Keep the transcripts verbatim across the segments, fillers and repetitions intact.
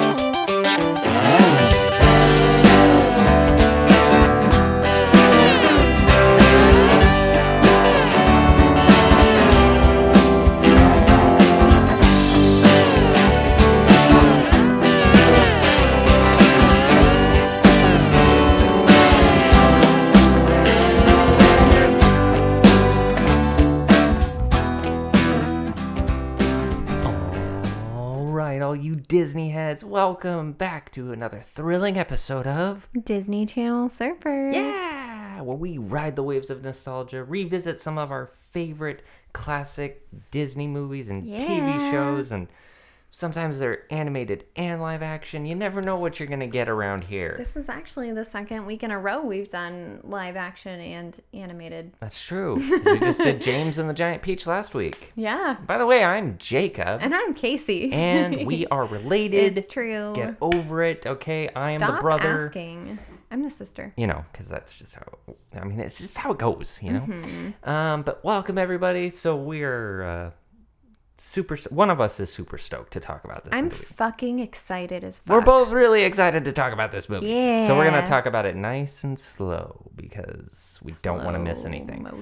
Disney heads, welcome back to another thrilling episode of Disney Channel Surfers. Yeah, where we ride the waves of nostalgia, revisit some of our favorite classic Disney movies and yeah. T V shows, and sometimes they're animated and live action. You never know what you're going to get around here. This is actually the second week in a row we've done live action and animated. That's true. We just did James and the Giant Peach last week. Yeah. By the way, I'm Jacob. And I'm Casey. And we are related. It's true. Get over it, okay? I am Stop the brother. asking. I'm the sister. You know, because that's just how, I mean, it's just how it goes, you know? Mm-hmm. Um, but welcome, everybody. So we're... Uh, Super. One of us is super stoked to talk about this I'm movie. fucking excited as fuck. We're both really excited to talk about this movie. Yeah. So we're going to talk about it nice and slow because we Slow don't want to miss anything. motion.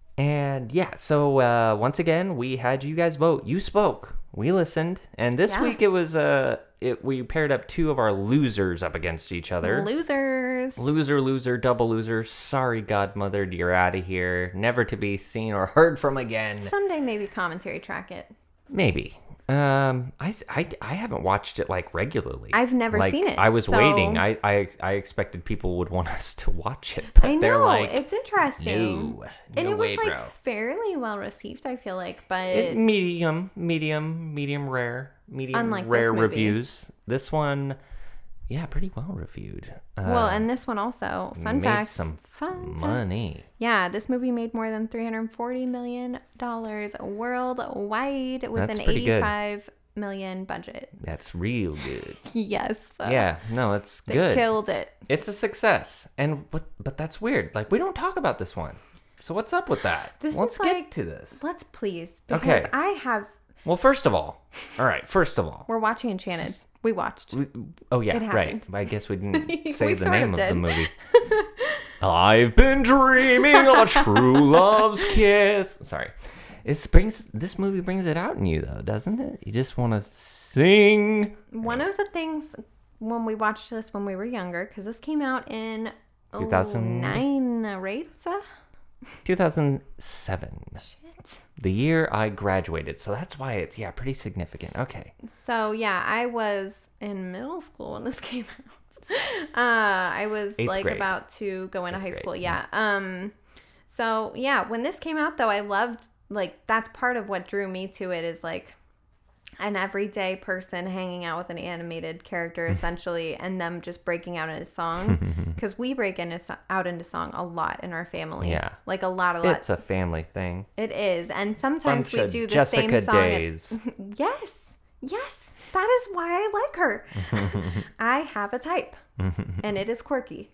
And yeah, so uh, once again, we had you guys vote. You spoke. We listened. And this Yeah. week it was, uh, it, we paired up two of our losers up against each other. Losers. Loser, loser, double loser. Sorry, Godmother, you're out of here. Never to be seen or heard from again. Someday maybe commentary track it. Maybe. Um, I, I, I haven't watched it like regularly. I've never like, seen it. I was so... waiting. I, I I expected people would want us to watch it, but I know, they're like, it's interesting. No, and no it was way, like bro. fairly well received, I feel like, but It, medium, medium, medium rare, medium Unlike rare this movie. reviews. This one, yeah, pretty well reviewed. Uh, well, and this one also, fun made fact, some fun money. fact. Yeah, this movie made more than three hundred forty million dollars worldwide with That's an pretty good. eighty-five million budget. That's real good. Yes. uh, Yeah, no, it's They good. killed it. It's a success, and but but that's weird. Like we don't talk about this one. So what's up with that? This Let's is get like- to this. Let's please, because Okay. I have. Well, first of all, all right. First of all, We're watching Enchanted. We watched. we, oh yeah, It right. happened. I guess we didn't We say the sort name of of, the did. movie. I've been dreaming of a true love's kiss. Sorry, it brings this movie brings it out in you though, doesn't it? You just want to sing. One of the things when we watched this when we were younger, because this came out in two thousand nine, right? two thousand seven, Shit. the year I graduated. So that's why it's yeah pretty significant. Okay. So yeah, I was in middle school when this came out. Uh, I was Eighth like grade. about to go into Eighth high grade, school. Yeah. Um. So yeah, when this came out though, I loved like that's part of what drew me to it is like an everyday person hanging out with an animated character essentially, and them just breaking out into song because we break into so- out into song a lot in our family. Yeah. Like a lot, a lot. It's a family thing. It is, and sometimes Bunch we of do the Jessica same song. at- Days. Yes, yes, that is why I like her. I have a type, and it is quirky.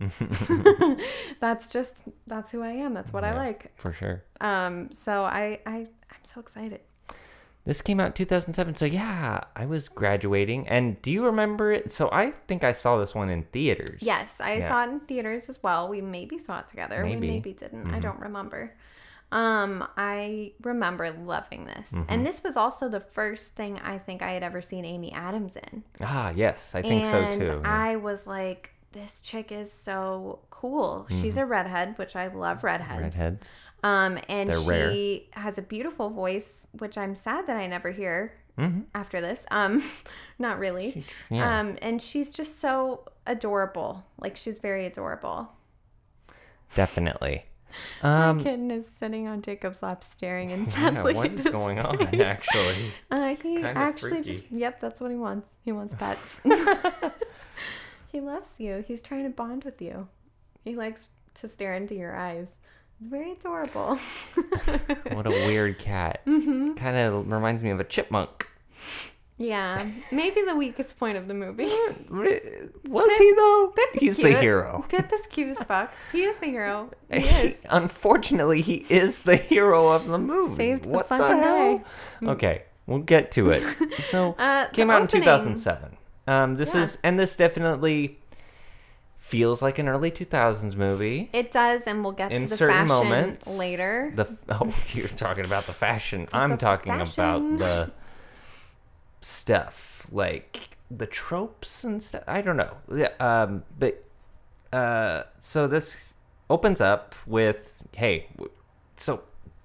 That's just that's who I am. That's what I Yeah, like. for sure. Um, so I I I'm so excited. This came out in two thousand seven, so yeah, I was graduating. And do you remember it? So I think I saw this one in theaters. Yes, I Yeah. saw it in theaters as well. We maybe saw it together. Maybe. We maybe didn't. Mm-hmm. I don't remember. Um, I remember loving this, Mm-hmm. and this was also the first thing I think I had ever seen Amy Adams in. Ah, yes, I think and so too. I was like, this chick is so cool. She's a redhead, which I love redheads. Mm-hmm. Redheads. Um, and They're she rare. has a beautiful voice, which I'm sad that I never hear Mm-hmm. after this. Um, not really. Yeah. Um, and she's just so adorable. Like she's very adorable. Definitely. My Um, kitten is sitting on Jacob's lap, staring yeah, intently. what at is his going on, face. actually? Uh, he kinda actually freaky. just, yep, that's what he wants. He wants pets. He loves you. He's trying to bond with you. He likes to stare into your eyes. It's very adorable. What a weird cat. Mm-hmm. Kind of reminds me of a chipmunk. Yeah, maybe the weakest point of the movie. Was he, though? Pip is He's the cute. hero. Pip is cute as fuck. He is the hero. He is. Unfortunately, he is the hero of the movie. Saved the what fucking the hell? day. Okay, we'll get to it. So, Uh, came the out in opening- two thousand seven. Um, this Yeah. is, and this definitely feels like an early two thousands movie. It does, and we'll get In to the certain fashion moments, later. The oh, you're talking about the fashion. I'm The talking fashion. about the stuff, like the tropes and stuff. I don't know. Yeah. Um. But uh. So this opens up with, hey, w- so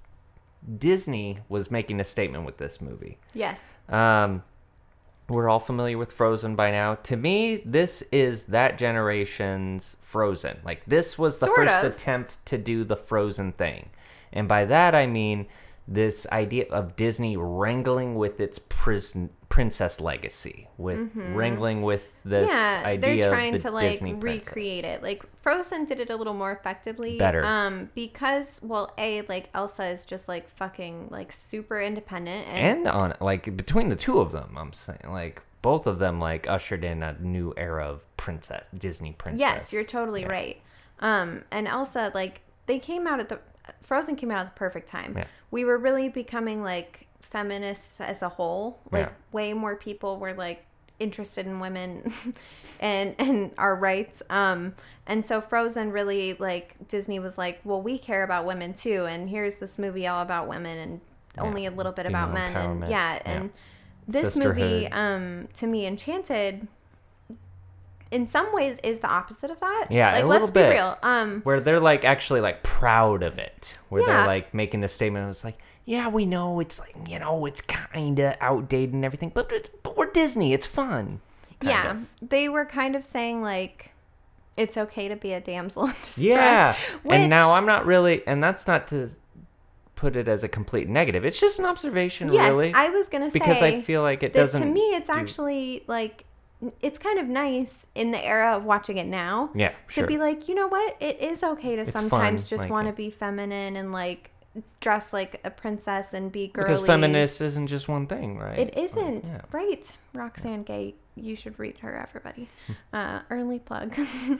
Disney was making a statement with this movie. Yes. Um. We're all familiar with Frozen by now. To me, this is that generation's Frozen. Like, this was the Sort first of. attempt to do the Frozen thing. And by that, I mean this idea of Disney wrangling with its prison, princess legacy, with wrangling with this yeah, idea they're trying of the to like Disney princess. recreate it. Like Frozen did it a little more effectively, Better. Um, because well, a like Elsa is just like fucking like super independent, and, And on, like, between the two of them, I'm saying, like, both of them, like, ushered in a new era of princess, Disney princess. yes, you're totally Yeah. right. Um, and Elsa, like they came out at the Frozen came out at the perfect time. Yeah. We were really becoming like feminists as a whole. Like Yeah. way more people were like interested in women and and our rights. Um, and so Frozen really like Disney was like, well, we care about women too, and here's this movie all about women and only a little bit about Female men. And empowerment. yeah, Yeah. and this movie, Sisterhood. um, to me, Enchanted. In some ways, is the opposite of that. Yeah, like a let's little be bit. real. Um, Where they're like actually like proud of it. Where Yeah. they're like making the statement. It was like, yeah, we know it's like, you know, it's kind of outdated and everything, but, it- but we're Disney. It's fun. kind yeah, of. they were kind of saying like, it's okay to be a damsel in distress. Yeah. which- And now I'm not really, and that's not to put it as a complete negative. It's just an observation, yes, really. I was gonna say because I feel like it that doesn't. to me, it's do- actually like, it's kind of nice in the era of watching it now. Yeah, To sure. be like, you know what? It is okay to It's sometimes fun, just like want to it. be feminine and like dress like a princess and be girly. Because feminist isn't just one thing, right? It isn't. yeah. Right. Roxanne Gay. You should read her, everybody. uh, early plug.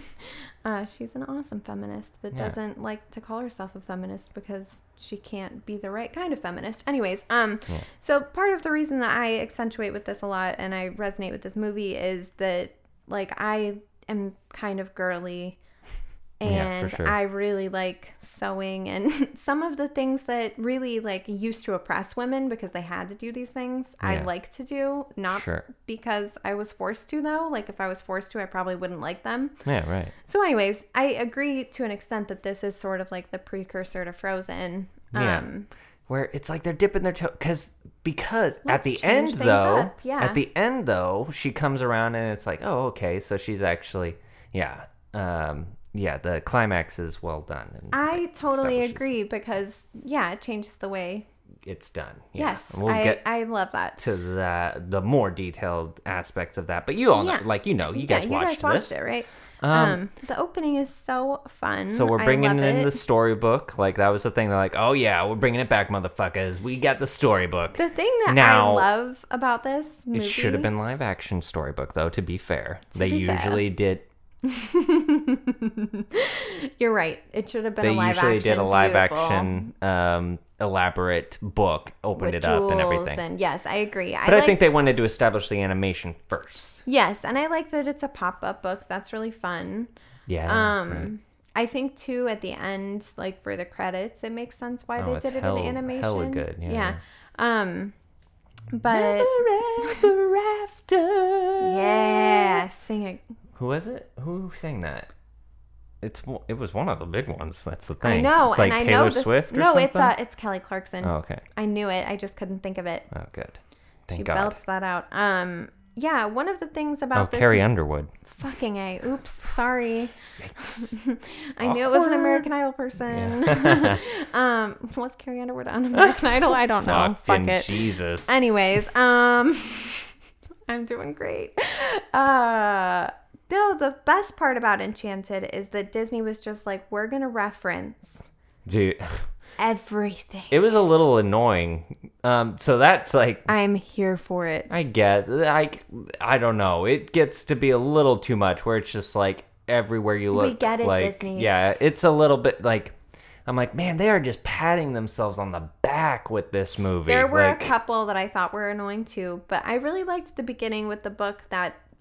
uh, she's an awesome feminist that Yeah. doesn't like to call herself a feminist because she can't be the right kind of feminist. Anyways, um, Yeah. so part of the reason that I accentuate with this a lot and I resonate with this movie is that, like, I am kind of girly. Yeah, for And sure. I really like sewing and some of the things that really like used to oppress women because they had to do these things. I Yeah. like to do, not Sure. because I was forced to though. Like if I was forced to, I probably wouldn't like them. Yeah, right. So anyways, I agree to an extent that this is sort of like the precursor to Frozen. Yeah. Um, Where it's like they're dipping their toe because because at Let's the change end things though up, yeah. at the end though she comes around and it's like, oh, okay, so she's actually yeah um yeah the climax is well done and I like, totally establishes agree because yeah, it changes the way. it's done. Yeah. Yes, And we'll I, get I love that. to that the more detailed aspects of that, but you all Yeah. know, like you know you Yeah, guys you watched guys watched this it, right? Um, Um, the opening is so fun. so we're I bringing love in it. the storybook. Like that was the thing. They're like, oh yeah, we're bringing it back, motherfuckers. We got the storybook. The thing that Now- I love about this movie, It should have been live action storybook though, to be fair. they be fair. usually did You're right. It should have been they a live usually action. did a live beautiful, action um elaborate book, opened with it up and jewels everything. And yes, I agree. but I, I, like, think they wanted to establish the animation first. yes, and I like that it's a pop up book. That's really fun. Yeah. Um, right. I think too at the end, like for the credits, it makes sense why Oh, they it's did it hell- in animation. hella good, yeah. Um, but Ever after. yeah, sing it. Who was it? Who sang that? It's one- it was one of the big ones. That's the thing. I know, It's like and I Taylor know this. Swift or no, something? it's uh, it's Kelly Clarkson. Oh, okay. I knew it. I just couldn't think of it. Oh, good. Thank she God. belts that out. Um, yeah, one of the things Oh, about this Carrie Underwood. fucking a. Oops, sorry. Yikes. I knew it was an Awkward. American Idol person. um, was Carrie Underwood on American Idol? I don't know. Fucking Fuck it. Jesus. Anyways, um, I'm doing great. Uh, no, the best part about Enchanted is that Disney was just like, we're gonna reference Dude, everything. it was a little annoying. Um, so that's like, I'm here for it. I guess, I, I don't know. It gets to be a little too much where it's just like everywhere you look. We get it, like, Disney. Yeah, it's a little bit like, I'm like, man, they are just patting themselves on the back with this movie. There were like, a couple that I thought were annoying too, but I really liked the beginning with the book that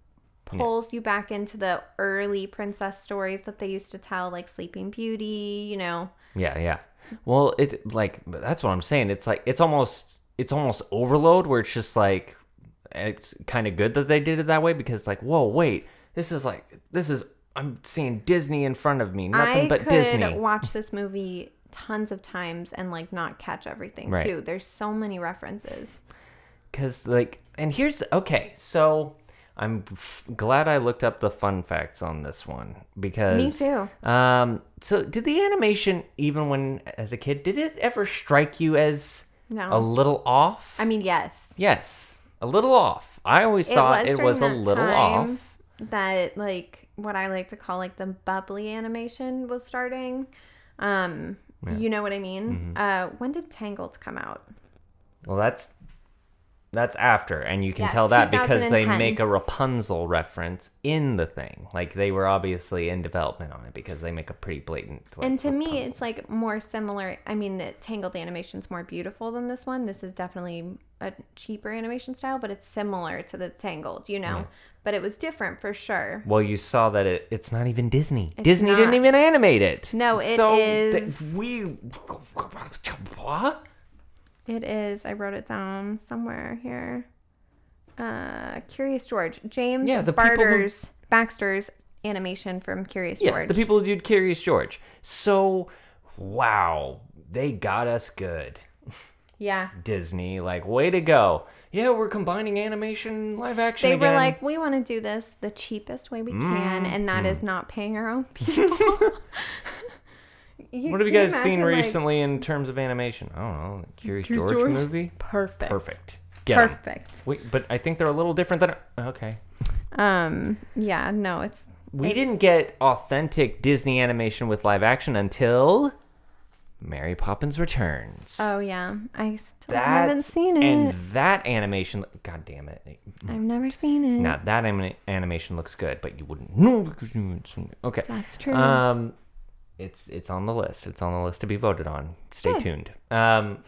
pulls yeah. you back into the early princess stories that they used to tell, like Sleeping Beauty, you know. Yeah, yeah. Well, it like that's what I'm saying. It's like it's almost it's almost overload where it's just like it's kind of good that they did it that way because like, whoa, wait, this is like this is I'm seeing Disney in front of me, nothing I but could Disney. Watch this movie tons of times and like not catch everything right. too. There's so many references. Cause like, and here's okay, so. I'm f- glad I looked up the fun facts on this one because me too. Um, so did the animation, even when as a kid, did it ever strike you as no. a little off? I mean, yes, yes, a little off. I always it thought was it was a little off. That like what I like to call like the bubbly animation was starting. Um, yeah. You know what I mean? Mm-hmm. Uh, when did Tangled come out? Well, that's. That's after, and you can yeah, tell that because they make a Rapunzel reference in the thing. Like, they were obviously in development on it because they make a pretty blatant, like, and to Rapunzel. me, it's, like, more similar. I mean, the Tangled animation's more beautiful than this one. This is definitely a cheaper animation style, but it's similar to the Tangled, you know? Yeah. But it was different for sure. Well, you saw that it, it's not even Disney. It's Disney not. didn't even animate it. No, it so is. Th- we... What? It is. I wrote it down somewhere here. Uh, Curious George. James yeah, Barter's, who... Baxter's animation from Curious yeah, George. Yeah, the people who did Curious George. So, wow. They got us good. Yeah. Disney, like, way to go. Yeah, we're combining animation and live action They again. were like, we want to do this the cheapest way we mm, can, and that mm. is not paying our own people. You, what have you guys seen recently like, in terms of animation? I don't know. Curious George, George movie? Perfect. Perfect. Get Perfect. Em. Wait, but I think they're a little different than... Okay. Um. Yeah, no, it's... We it's... didn't get authentic Disney animation with live action until Mary Poppins Returns. Oh, yeah. I still That's, haven't seen it. And that animation... God damn it. I've never seen it. Now, that anim- animation looks good, but you wouldn't know because you haven't seen it. Okay. That's true. Um... It's it's on the list. It's on the list to be voted on. Stay Good. tuned. Um,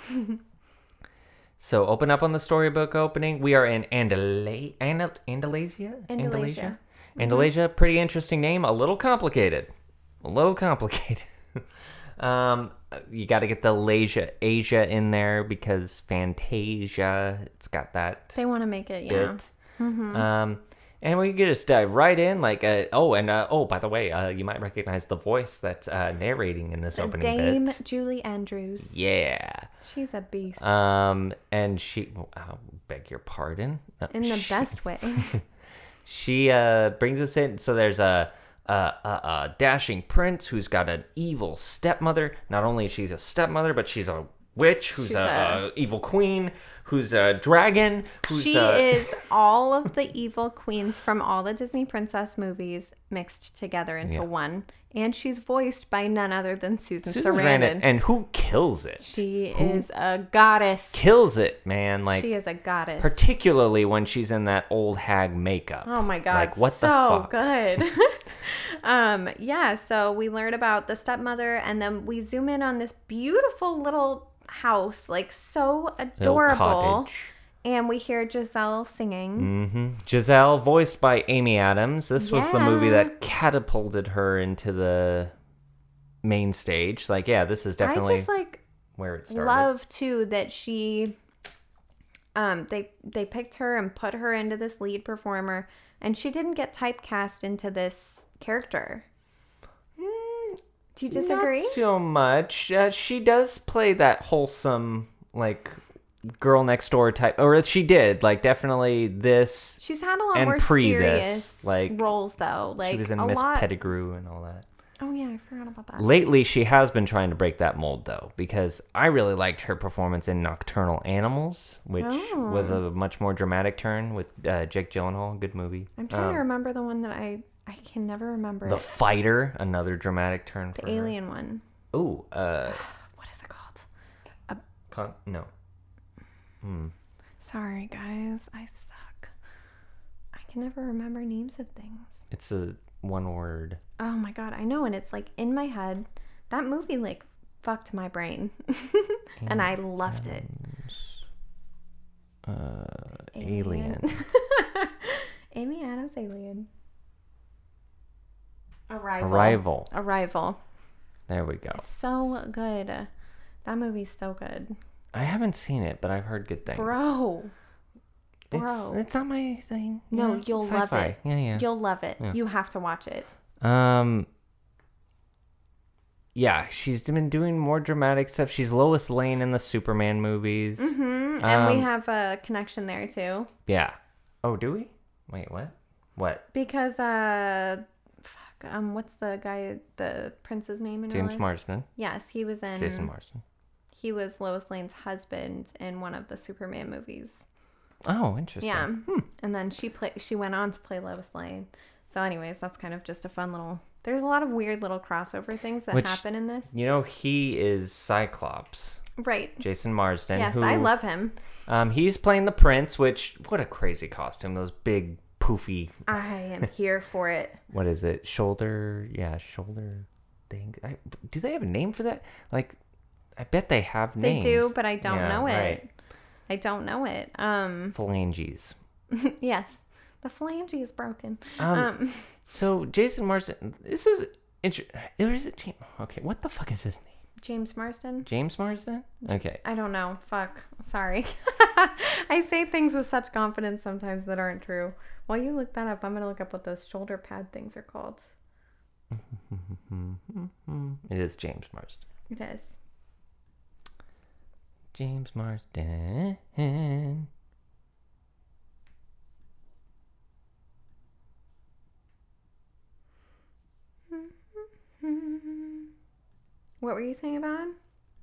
so open up on the storybook opening. We are in Andala- Andal- Andalasia? Andalasia. Andalasia. Mm-hmm. Pretty interesting name. A little complicated. A little complicated. um, you got to get the Lasia, Asia in there because Fantasia. It's got that. They want to make it, yeah. Bit. Mm-hmm. Um. And we can just dive right in, like, uh, oh, and, uh, oh, by the way, uh, you might recognize the voice that's uh, narrating in this the opening Dame bit. Julie Andrews. Yeah. She's a beast. Um, and she, I beg your pardon. In the she, best way. she uh, brings us in, so there's a, a, a, a dashing prince who's got an evil stepmother. Not only is she a stepmother, but she's a witch who's a, a... a evil queen. Who's a dragon? Who's she a... is all of the evil queens from all the Disney princess movies mixed together into yeah. one. And she's voiced by none other than Susan, Susan Sarandon. And who kills it? She who is a goddess. Kills it, man. Like she is a goddess. Particularly when she's in that old hag makeup. Oh my god. Like what so the fuck? So good. um, yeah, so we learn about the stepmother and then we zoom in on this beautiful little house, like so adorable, and we hear Giselle singing. Mm-hmm. Giselle, voiced by Amy Adams. This yeah. was the movie that catapulted her into the main stage. Like, yeah, this is definitely I just like where it started. Love too that she, um, they they picked her and put her into this lead performer, and she didn't get typecast into this character. Do you disagree? Not so much. Uh, she does play that wholesome, like, girl next door type, or she did, like, definitely this. She's had a lot and more pre serious this, like roles, though. Like she was in a Miss lot... Pettigrew and all that. Oh yeah, I forgot about that. Lately, she has been trying to break that mold, though, because I really liked her performance in Nocturnal Animals, which oh. was a much more dramatic turn with uh, Jake Gyllenhaal. Good movie. I'm trying um, to remember the one that I. I can never remember The it. Fighter, another dramatic turn the for alien her. one. Ooh, uh... what is it called? A... Con- no. Hmm. Sorry, guys. I suck. I can never remember names of things. It's a one word. Oh my god, I know, and it's like in my head. That movie, like, fucked my brain. and I loved it. Uh, alien. alien. Amy Adams Alien. Arrival. Arrival. Arrival. There we go. So good. That movie's so good. I haven't seen it, but I've heard good things. Bro. Bro. It's, it's not my thing. No, Yeah, you'll love sci-fi. it. Yeah, yeah. You'll love it. Yeah. You have to watch it. Um. Yeah, she's been doing more dramatic stuff. She's Lois Lane in the Superman movies. Mm-hmm. And we Um, have a connection there too. Yeah. Oh, do we? Wait, what? What? Because uh fuck, um what's the guy the prince's name in real James life? Marsden. Yes, he was in Jason Marsden. he was Lois Lane's husband in one of the Superman movies. Oh, interesting. Yeah. Hmm. And then she play she went on to play Lois Lane. So anyways, that's kind of just a fun little there's a lot of weird little crossover things that Which, happen in this. You know, he is Cyclops. Right. Jason Marsden. Yes, who, I love him. Um, he's playing the prince, which, what a crazy costume. Those big, poofy, I am here for it. what is it? Shoulder, yeah, shoulder thing. I, do they have a name for that? Like, I bet they have They names. do, but I don't Yeah, know it. right. I don't know it. Um Phalanges. yes. The phalange is broken. Um, Um So, Jason Marsden, this is interesting. Is it James? Okay, what the fuck is his name? James Marsden? James Marsden? Okay. I don't know. Fuck. Sorry. I say things with such confidence sometimes that aren't true. While you look that up, I'm going to look up what those shoulder pad things are called. It is James Marsden. It is. James Marsden. What were you saying about him?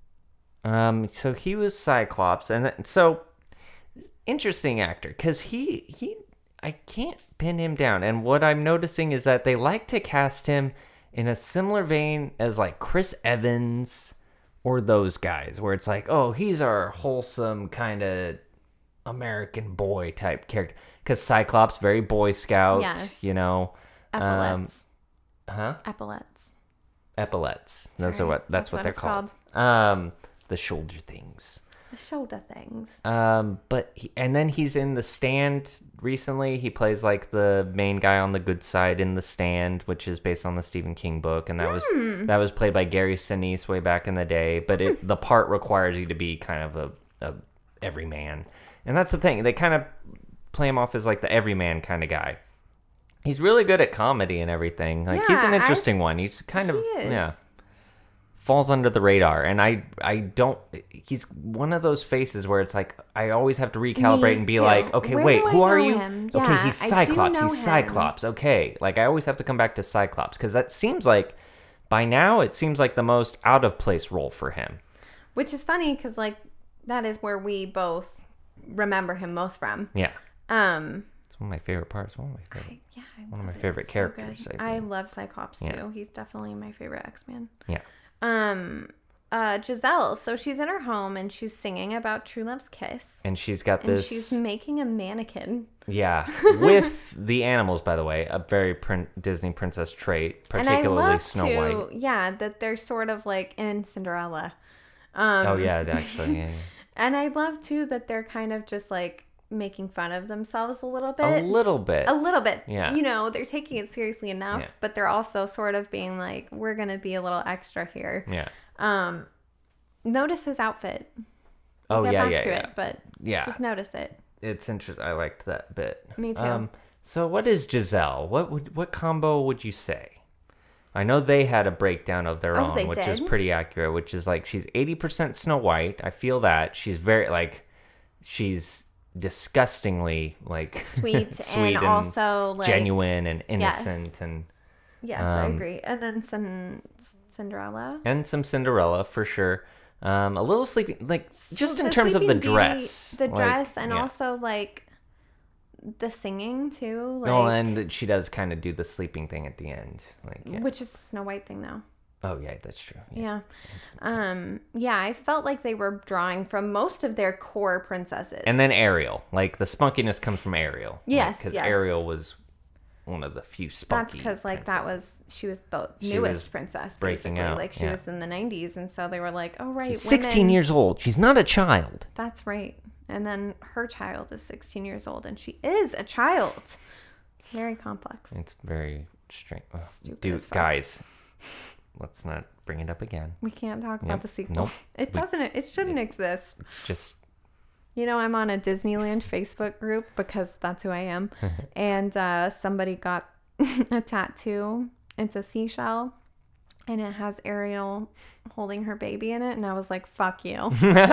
Um, so he was Cyclops, and th- so interesting actor because he he I can't pin him down. And what I'm noticing is that they like to cast him in a similar vein as like Chris Evans or those guys, where it's like, oh, he's our wholesome kind of American boy type character. Because Cyclops, very Boy Scout, Yes. you know. Epaulets. Um, huh? Epaulets. Epaulets. Those Sorry, are what. That's, that's what, what they're it's called. Um, the shoulder things. The shoulder things. Um, but he, and then he's in The Stand recently. He plays like the main guy on the good side in The Stand, which is based on the Stephen King book, and that was that was played by Gary Sinise way back in the day. But it the part requires you to be kind of a, a everyman, and that's the thing. They kind of play him off as like the everyman kind of guy. He's really good at comedy and everything. Like he's an Yeah, interesting one. He's kind of He is. yeah. falls under the radar, and I I don't he's one of those faces where it's like I always have to recalibrate Me and be too. like, okay, Where wait, do I who are know you? him? Okay, Yeah, he's I do Cyclops. know He's him. Cyclops. Okay. Like I always have to come back to Cyclops because that seems like by now it seems like the most out of place role for him. Which is funny because, like, that is where we both remember him most from. Yeah. Um, It's one of my favorite parts. One of my favorite. I, yeah, I One of love my it. favorite It's so characters, good. I I, think. love Cyclops too. Yeah. He's definitely my favorite X-Man. Yeah. Um, uh, Giselle. So she's in her home and she's singing about True Love's Kiss. And she's got And this. she's making a mannequin. Yeah, with the animals, by the way, a very prin- Disney princess trait, particularly and I love Snow too, White. yeah, that they're sort of like in Cinderella. Um, Oh yeah, actually, yeah, yeah. And I love too that they're kind of just like making fun of themselves a little a bit. little bit. A little bit. Yeah. You know, they're taking it seriously enough, Yeah. but they're also sort of being like, we're going to be a little extra here. Yeah. Um, notice his outfit. We'll Oh get yeah, back yeah, to yeah. it, but Yeah. just notice it. It's interesting. I liked that bit. Me too. Um, so what is Giselle? What would what combo would you say? I know they had a breakdown of their Oh, own, they which is did? pretty accurate. Which is like she's eighty percent Snow White. I feel that she's very like she's disgustingly like Sweet, sweet and, also like genuine and Yes. innocent and Yes, I um, agree. And then some Cinderella. and some Cinderella for sure. Um, a little sleeping, like just Well, in the terms of the Sleeping Beauty- dress, the like, dress, and yeah. also like the singing too. Like, oh, and she does kind of do the sleeping thing at the end, like yeah. which is a Snow White thing though. Oh yeah, that's true. Yeah. Um, yeah, I felt like they were drawing from most of their core princesses. And then Ariel, like the spunkiness comes from Ariel. Yes, because yes. Ariel was one of the few spunky. that's because like that princesses. was she was the She newest was princess breaking basically. out, Like she yeah. was in the nineties, and so they were like, oh right, She's sixteen women- years old. She's not a child. That's right. And then her child is sixteen years old, and she is a child. Very complex. It's very strange. Oh, Stupid dude, as fuck. guys, let's not bring it up again. We can't talk Yep. about the sequel. Nope. It We- doesn't. It shouldn't exist. Just You know, I'm on a Disneyland Facebook group because that's who I am. And uh, somebody got a tattoo. It's a seashell. And it has Ariel holding her baby in it. And I was like, fuck you.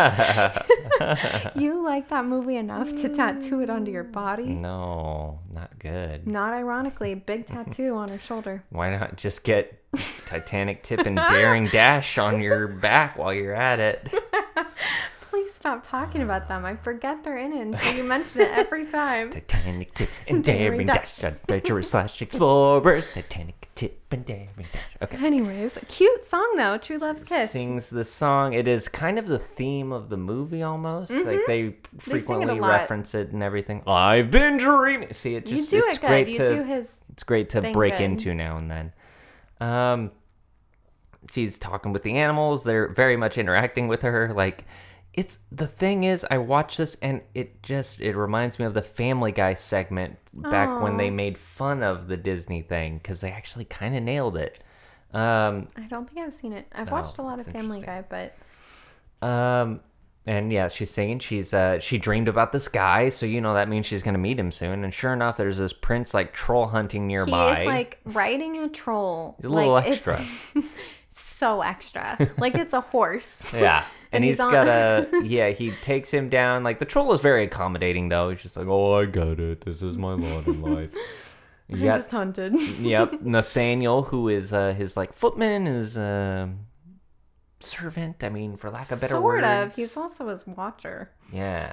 You like that movie enough to tattoo it onto your body? no, not good. Not ironically, big tattoo on her shoulder. Why not just get Titanic Tip and Daring Dash on your back while you're at it? Please stop talking about them. I forget they're in it until you mention it every time. Titanic Tip and Daring Daring Dash, adventurers slash explorers. Titanic Tip and Daring Dash. Okay. Anyways, cute song though. True Love's Kiss. Sings the song. It is kind of the theme of the movie almost. Like they frequently a lot. reference it and everything. I've been dreaming. See, it You just do it's it good. great You to do his. it's great to thing break good. into now and then. Um, she's talking with the animals. They're very much interacting with her. Like, it's the thing is, I watch this and it just it reminds me of the Family Guy segment back when Aw. they made fun of the Disney thing because they actually kind of nailed it. Um, I don't think I've seen it. I've Oh, watched a lot that's of Family Guy, but Um, and yeah, she's singing. She's uh, she dreamed about this guy, so you know that means she's gonna meet him soon. And sure enough, there's this prince like troll hunting nearby. he is like riding a troll. He's a little like, extra. It's so extra. Like it's a horse. Yeah, and, And he's he's on- got a yeah. He takes him down. Like the troll is very accommodating though. He's just like, oh, I got it. This is my lot in life. I Yep, just hunted. yep. Nathaniel, who is uh, his like footman, is um servant. I mean, for lack of better sort words. of. He's also his watcher. Yeah.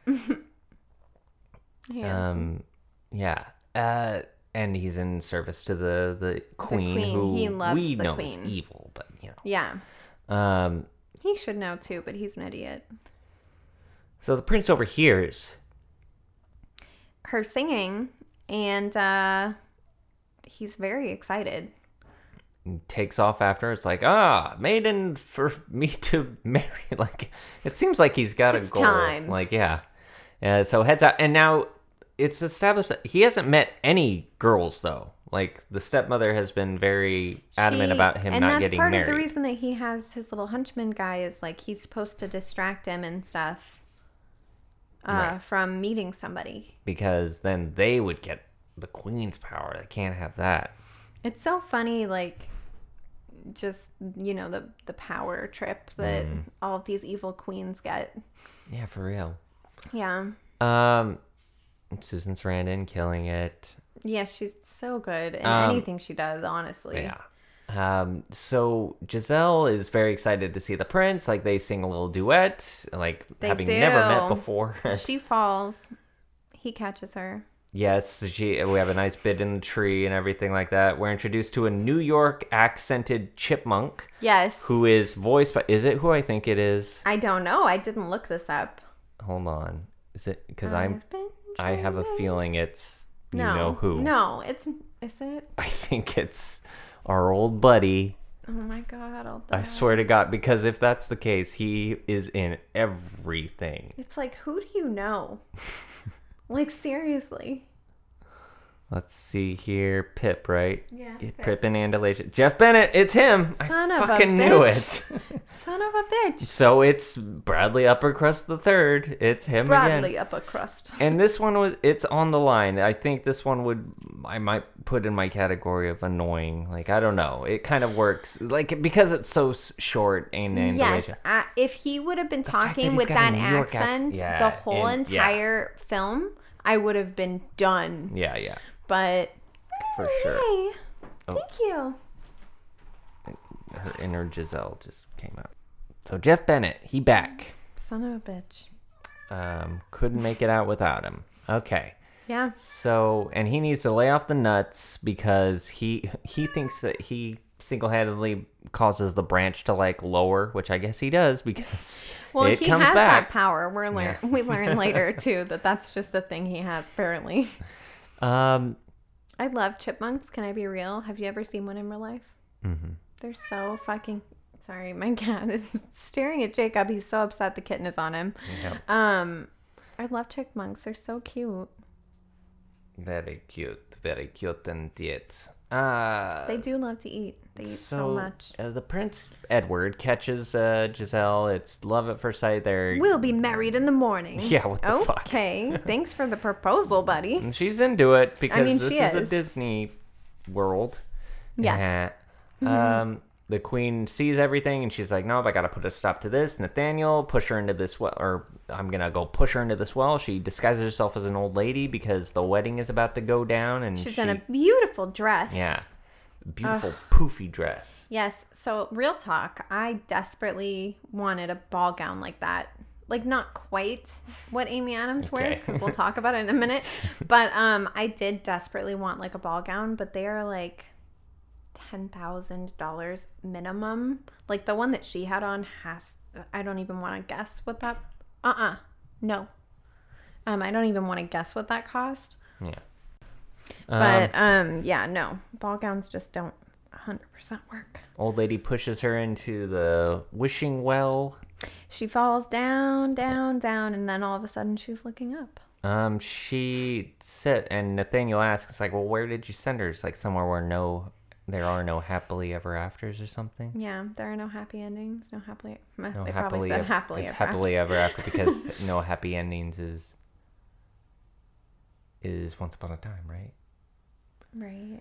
He is. Um, yeah. Uh, and he's in service to the the queen, queen. who He loves we the know queen. is evil, but you yeah. know. Um, He should know too, but he's an idiot. so the prince overhears. Her singing, and uh, he's very excited. And takes off after. It's like, ah, maiden for me to marry. Like, it seems like he's got It's a goal. time. Like, yeah. Uh, so heads out, and now it's established that he hasn't met any girls though. Like the stepmother has been very adamant She- about him and not that's getting part married. of the reason that he has his little henchman guy is like he's supposed to distract him and stuff uh, Right. from meeting somebody. Because then they would get the queen's power. They can't have that. It's so funny, like just you know the the power trip that Mm. all of these evil queens get. Yeah, for real. Yeah, Um, Susan Sarandon killing it. yeah, she's so good in Um, anything she does. Honestly, Yeah. Um, so Giselle is very excited to see the prince. Like they sing a little duet, like They having never met do. before. she falls, he catches her. Yes, she. We have a nice bit in the tree and everything like that. We're introduced to a New York accented chipmunk Yes, who is voiced by. Is it who I think it is? I don't know. I didn't look this up. Hold on. Is it because I'm? I've been I have a dreaming. feeling it's. You No, know who? No, it's is it? I think it's our old buddy. Oh my god! I'll die. I swear to God, because if that's the case, he is in everything. It's like, who do you know? Like seriously? Let's see here. Pip, right? Yeah. Yeah, Pip and Andalasia. Jeff Bennett, it's him. Son I of a fucking knew bitch. it. Son of a bitch. So it's Bradley Uppercrust the third. It's him Bradley again. upper crust. And this one was it's on the line. I think this one would I might put in my category of annoying. Like I don't know. It kind of works like because it's so s- short and Andalasia. Yes, uh, if he would have been fact that talking he's with got a that New York accent- accent yeah, the whole and- yeah. entire film, I would have been done. Yeah, yeah. But For sure. hey, Oh. thank you. Her inner Giselle just came out. So Jeff Bennett, he back. Son of a bitch. Um, couldn't make it out without him. Okay. Yeah. So, and he needs to lay off the nuts because he he thinks that he single-handedly causes the branch to like lower, which I guess he does because Well, it he comes has back. that power. We're learn Yeah. we learn later too that that's just a thing he has apparently. Um, I love chipmunks. Can I be real? Have you ever seen one in real life? mhm. They're so fucking. Sorry, my cat is staring at Jacob. He's so upset the kitten is on him. Yeah. Um, I love chipmunks. They're so cute. Very cute. Very cute indeed. Uh, They do love to eat. They eat so, so much. Uh, the Prince Edward catches uh, Giselle. It's love at first sight. They're We'll be married in the morning. Yeah, what the fuck? Okay, thanks for the proposal, buddy. And she's into it because mean, this she is. a is. Disney world. Yes. Uh, um, the queen sees everything and she's like, nope, I gotta put a stop to this. Nathaniel, push her into this well, or I'm gonna go push her into this well. She disguises herself as an old lady because the wedding is about to go down, and She's she, in a beautiful dress. yeah, beautiful poofy dress. Yes. So, real talk, I desperately wanted a ball gown like that. Like, not quite what Amy Adams wears, Okay. because we'll talk about it in a minute. But um, I did desperately want like a ball gown, but they are like ten thousand dollars minimum. Like the one that she had on has, I don't even want to guess what that, uh-uh, no. Um, I don't even want to guess what that cost. Yeah. But, um, yeah, no. Ball gowns just don't one hundred percent work. Old lady pushes her into the wishing well. She falls down, down, down, and then all of a sudden she's looking up. Um, she said, and Nathaniel asks, it's like, well, where did you send her? It's like somewhere where no, there are no happily ever afters or something. Yeah, there are no happy endings. No happily. No they happily, probably said ev- happily it's ever happily ever after because no happy endings is is Once Upon a Time, right? after. Right.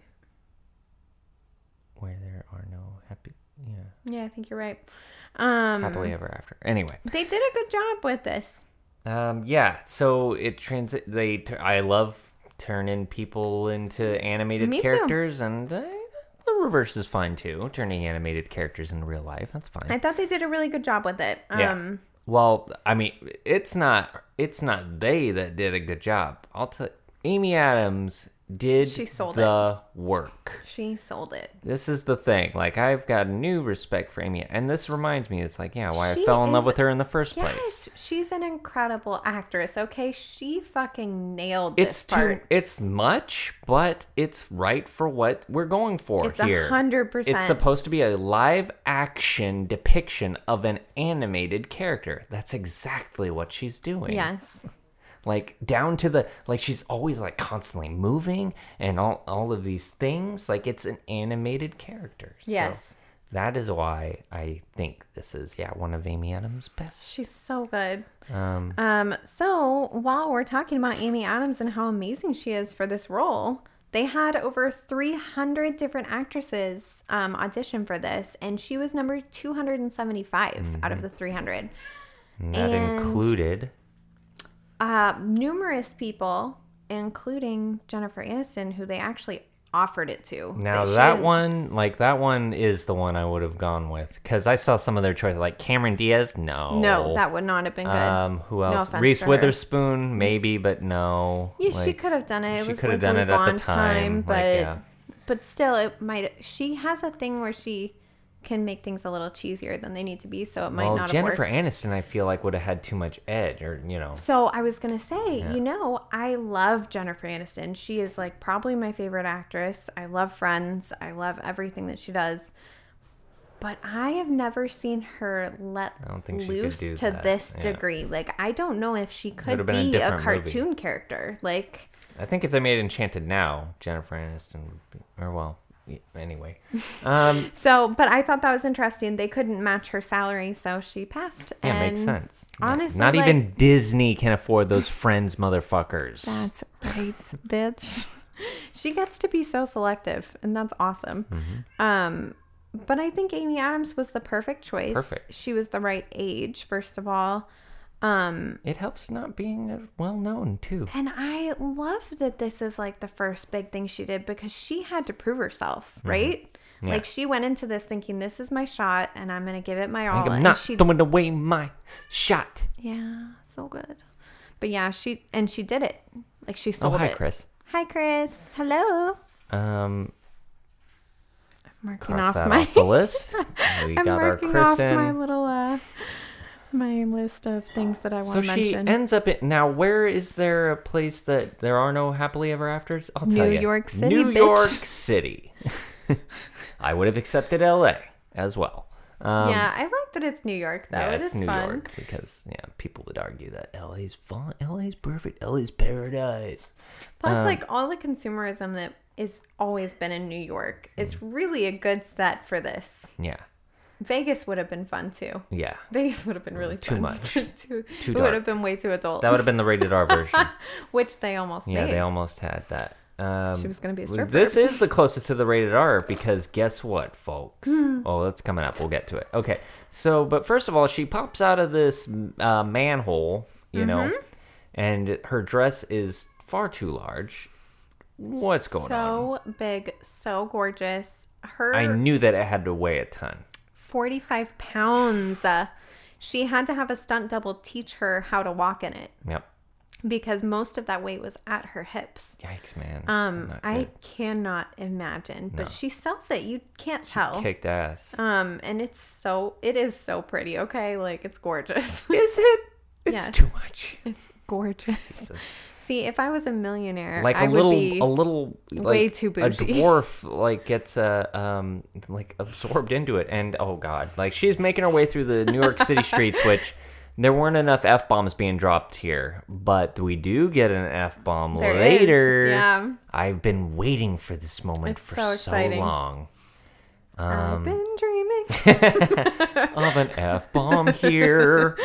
Where there are no happy, yeah, Yeah, I think you're right. Um, happily ever after. Anyway, They did a good job with this. um, yeah. So it transit. They, t- I love turning people into animated Me too. characters, and uh, the reverse is fine too. Turning animated characters in real life, that's fine. I thought they did a really good job with it. Um, Yeah. Well, I mean, it's not it's not they that did a good job. I'll tell Amy Adams did She sold the work. She sold it. This is the thing. Like, I've got new respect for Amy, and this reminds me, it's like, yeah, why She I fell in love is- with her in the first Yes, place. she's an incredible actress. Okay, she fucking nailed It's this part. too it's much, but it's right for what we're going for It's here. a hundred percent. It's supposed to be a live action depiction of an animated character. That's exactly what she's doing. Yes. Like, down to the, like, she's always like constantly moving and all, all of these things. Like, it's an animated character. Yes. So that is why I think this is, yeah, one of Amy Adams' best. She's so good. Um, Um, so while we're talking about Amy Adams and how amazing she is for this role, they had over three hundred different actresses um, audition for this, and she was number two hundred seventy-five out of the three hundred. and that and- included, Uh, numerous people, including Jennifer Aniston, who they actually offered it to. now They that shouldn't- one, like, that one is the one I would have gone with. Because I saw some of their choices, like Cameron Diaz, no. No, that would not have been good. Um, who No else? offense Reese to her. Witherspoon, maybe, but no. yeah, she Like, could have done it. It she was could have Legally done it at the Blonde time. but like, yeah. but still, it might. She has a thing where she can make things a little cheesier than they need to be, so it might Well, not Jennifer have worked. Aniston, I feel like would have had too much edge, or you know. So I was gonna say, Yeah. you know, I love Jennifer Aniston. She is like probably my favorite actress. I love Friends. I love everything that she does. But I have never seen her let I don't think she could loose do to that. this Yeah. degree. Like, I don't know if she could have been a be a, different cartoon movie. character. Like, I think if they made Enchanted now, Jennifer Aniston would be, or well, y- anyway. Um, so, but I thought that was interesting. They couldn't match her salary, so she passed. yeah, and makes sense. Yeah. honestly, not like- even Disney can afford those Friends motherfuckers. That's right, bitch. She gets to be so selective, and that's awesome. Mm-hmm. Um, but I think Amy Adams was the perfect choice. Perfect. She was the right age, first of all. Um, It helps not being well known too. and I love that this is like the first big thing she did because she had to prove herself, right? Mm-hmm. Yeah. Like, she went into this thinking, this is my shot, and I'm going to give it my all. I'm and not she throwing away my shot. Yeah, so good. But yeah, she and she did it. Like, she Oh, sold hi, it. Chris. Hi, Chris. Hello. Um, I'm marking cross off that my off the list. We I'm got our marking Chris off in. my little uh my list of things that I want So to she mention. ends up in now. Where is there a place that there are no happily ever afters? I'll tell New you, York City, New bitch. York City. I would have accepted L A as well. Um, yeah, I like that it's New York though. yeah, it it's is New fun. York because yeah, people would argue that L A's fun, L A's perfect, L A's paradise. Plus, Um, like all the consumerism that is always been in New York, it's really a good set for this. Yeah, Vegas would have been fun too. yeah, Vegas would have been really Too fun. much. too, Too it would dark. have been way too adult. that would have been the rated R version. Which they almost Yeah, made. they almost had that. Um, She was gonna be a stripper. This is the closest to the rated R because guess what, folks? Oh, that's coming up. We'll get to it. Okay. So, but first of all, she pops out of this uh, manhole, you know, Mm-hmm. and her dress is far too large. What's going on? So big, so gorgeous. Her I knew that it had to weigh a ton. forty-five pounds. Uh, she had to have a stunt double teach her how to walk in it Yep. because most of that weight was at her hips. Yikes, man. Um, Not I good. cannot imagine, but No. she sells it. You can't tell. Kicked ass. Um, and it's so it is so pretty. Okay, like it's gorgeous. Is it? It's Yes. too much. It's gorgeous. See, if I was a millionaire, Like I a little, would be a little, like, way too a bougie. dwarf, like gets uh, um, like absorbed into it, and oh god, like she's making her way through the New York City streets, which there weren't enough f bombs being dropped here, but we do get an f bomb There is, later. yeah. I've been waiting for this moment It's for so so, exciting. long. I've Um, been dreaming. of an f bomb here.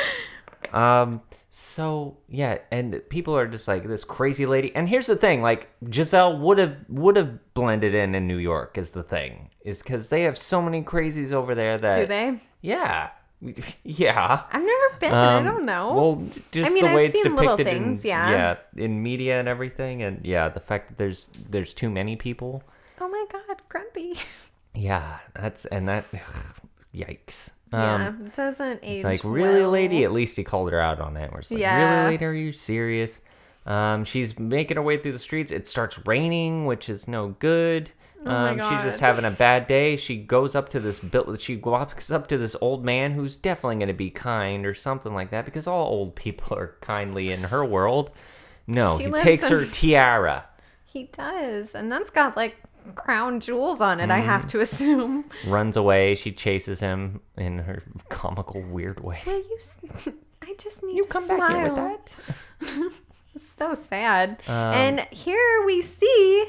Um. So yeah, and people are just like this crazy lady. And here's the thing: like Giselle would have would have blended in in New York. Is the thing is because they have so many crazies over there that Do they? yeah, yeah. I've never been. Um, I don't know. Well, just I mean, the way I've it's seen little depicted things, in yeah. yeah in media and everything, and yeah, the fact that there's there's too many people. Oh my god, grumpy. Yeah, that's and that. Yikes. yeah, Um, it doesn't age. It's like, really, well. lady? At least he called her out on it. Where it's like, Yeah. really, lady? Are you serious? Um, she's making her way through the streets. It starts raining, which is no good. Oh my Um, she's just God. having a bad day. She goes up to this build. She walks up to this old man who's definitely going to be kind or something like that because all old people are kindly in her world. No, She he lives takes her in- tiara, He does, and that's got like crown jewels on it. I have Mm-hmm. to assume. runs away. She chases him in her comical, weird way. Will you? s- I just need You to come smile. back here with that? It's so sad. Um, and here we see,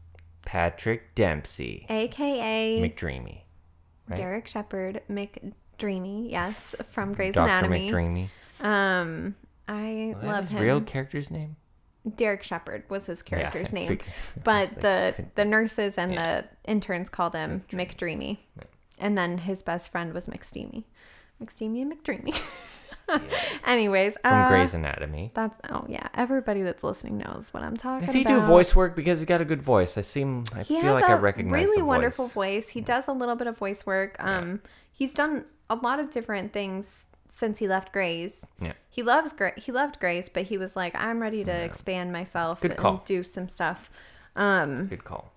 Patrick Dempsey, A K A McDreamy, right? Derek Shepard McDreamy. Yes, from Grey's Doctor Anatomy. McDreamy. Um, I Was that love his him. real character's name? Derek Shepard was his character's I name, figured. but I was like, the couldn't- the nurses and Yeah. the interns called him McDreamy, Yeah. and then his best friend was McSteamy, McSteamy and McDreamy. Yeah. Anyways, From uh, Grey's Anatomy. That's oh yeah, everybody that's listening knows what I'm talking Does he about. do voice work? Because he's got a good voice. I seem. I He feel has like a I recognize really the wonderful voice. voice. He does a little bit of voice work. Um, he's done a lot of different things since he left Grey's. Yeah. He loves Grey. He loved Grey's, but he was like, I'm ready to expand myself Good and call. do some stuff. Um, Good call.